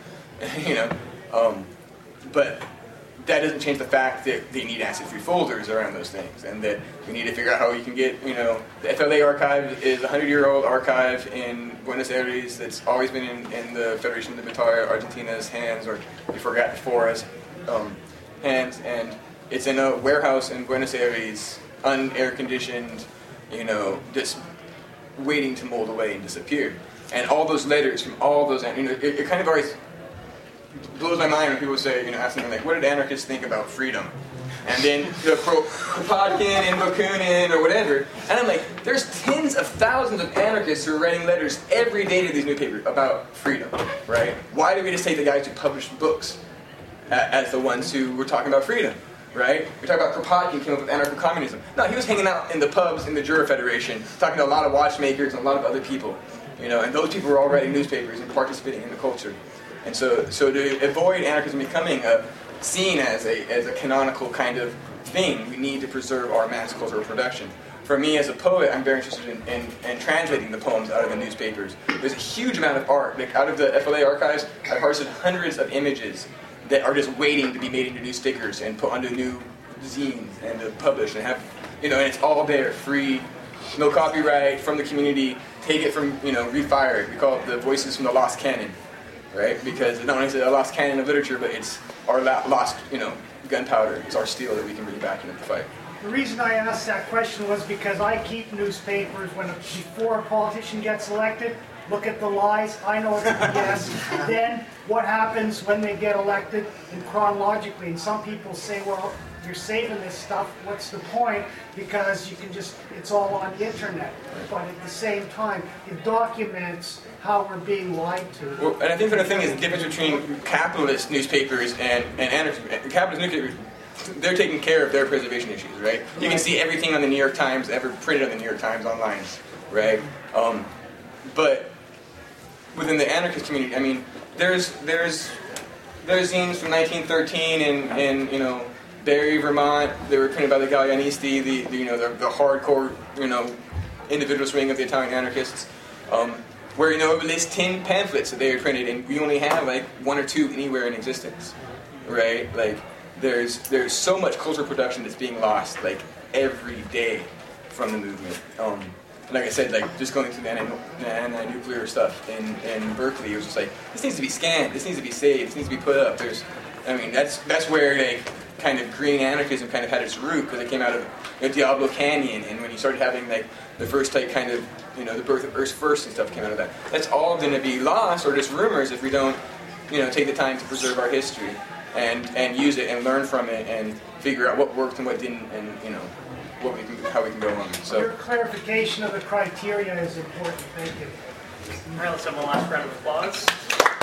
but that doesn't change the fact that they need ASCII-free folders around those things, and that we need to figure out how you can get, the FLA archive is a 100-year-old archive in Buenos Aires that's always been in the Federation Libertaria Argentina's hands, or before us, hands, and it's in a warehouse in Buenos Aires, unair-conditioned, just waiting to mold away and disappear. And all those letters from all those, it kind of always blows my mind when people say, ask me, like, what did anarchists think about freedom? And then Kropotkin and Bakunin or whatever. And I'm like, there's tens of thousands of anarchists who are writing letters every day to these newspapers about freedom, right? Why do we just take the guys who published books as the ones who were talking about freedom? Right? We talk about Kropotkin came up with anarcho-communism. No, he was hanging out in the pubs in the Jura Federation, talking to a lot of watchmakers and a lot of other people. And those people were all writing newspapers and participating in the culture. And so to avoid anarchism becoming seen as a canonical kind of thing, we need to preserve our mass cultural production. For me as a poet, I'm very interested in translating the poems out of the newspapers. There's a huge amount of art. Out of the FLA archives, I've harvested hundreds of images that are just waiting to be made into new stickers and put onto new zines and to publish and have, and it's all there, free, no copyright, from the community, take it from, refire it. We call it the Voices from the Lost Canon. right? Because not only is it a lost canon of literature, but it's our lost, gunpowder. It's our steel that we can bring back into the fight. The reason I asked that question was because I keep newspapers before a politician gets elected. Look at the lies. I know it's yes. Then what happens when they get elected, and chronologically. And some people say, well, you're saving this stuff. What's the point? Because you can it's all on the internet. But at the same time, it documents how we're being lied to. Well, and I think the thing is the difference between capitalist newspapers and anarchist capitalist newspapers. They're taking care of their preservation issues, right? You can see everything on the New York Times, ever printed on the New York Times online, right? But within the anarchist community, I mean, there's zines from 1913 in Barrie, Vermont. They were printed by the Gallianisti, the hardcore individualist wing of the Italian anarchists, where it lists 10 pamphlets that they had printed, and we only have like 1 or 2 anywhere in existence, right? Like. There's so much cultural production that's being lost like every day from the movement. Like I said, like just going through the anti-nuclear stuff in Berkeley, it was just like this needs to be scanned, this needs to be saved, this needs to be put up. That's where like kind of green anarchism kind of had its root, because it came out of Diablo Canyon, and when you started having like the first type kind of the birth of Earth First and stuff came out of that. That's all going to be lost or just rumors if we don't take the time to preserve our history. And use it and learn from it and figure out what worked and what didn't, and how we can go on. So your clarification of the criteria is important. Thank you. All right, let's have one last round of applause.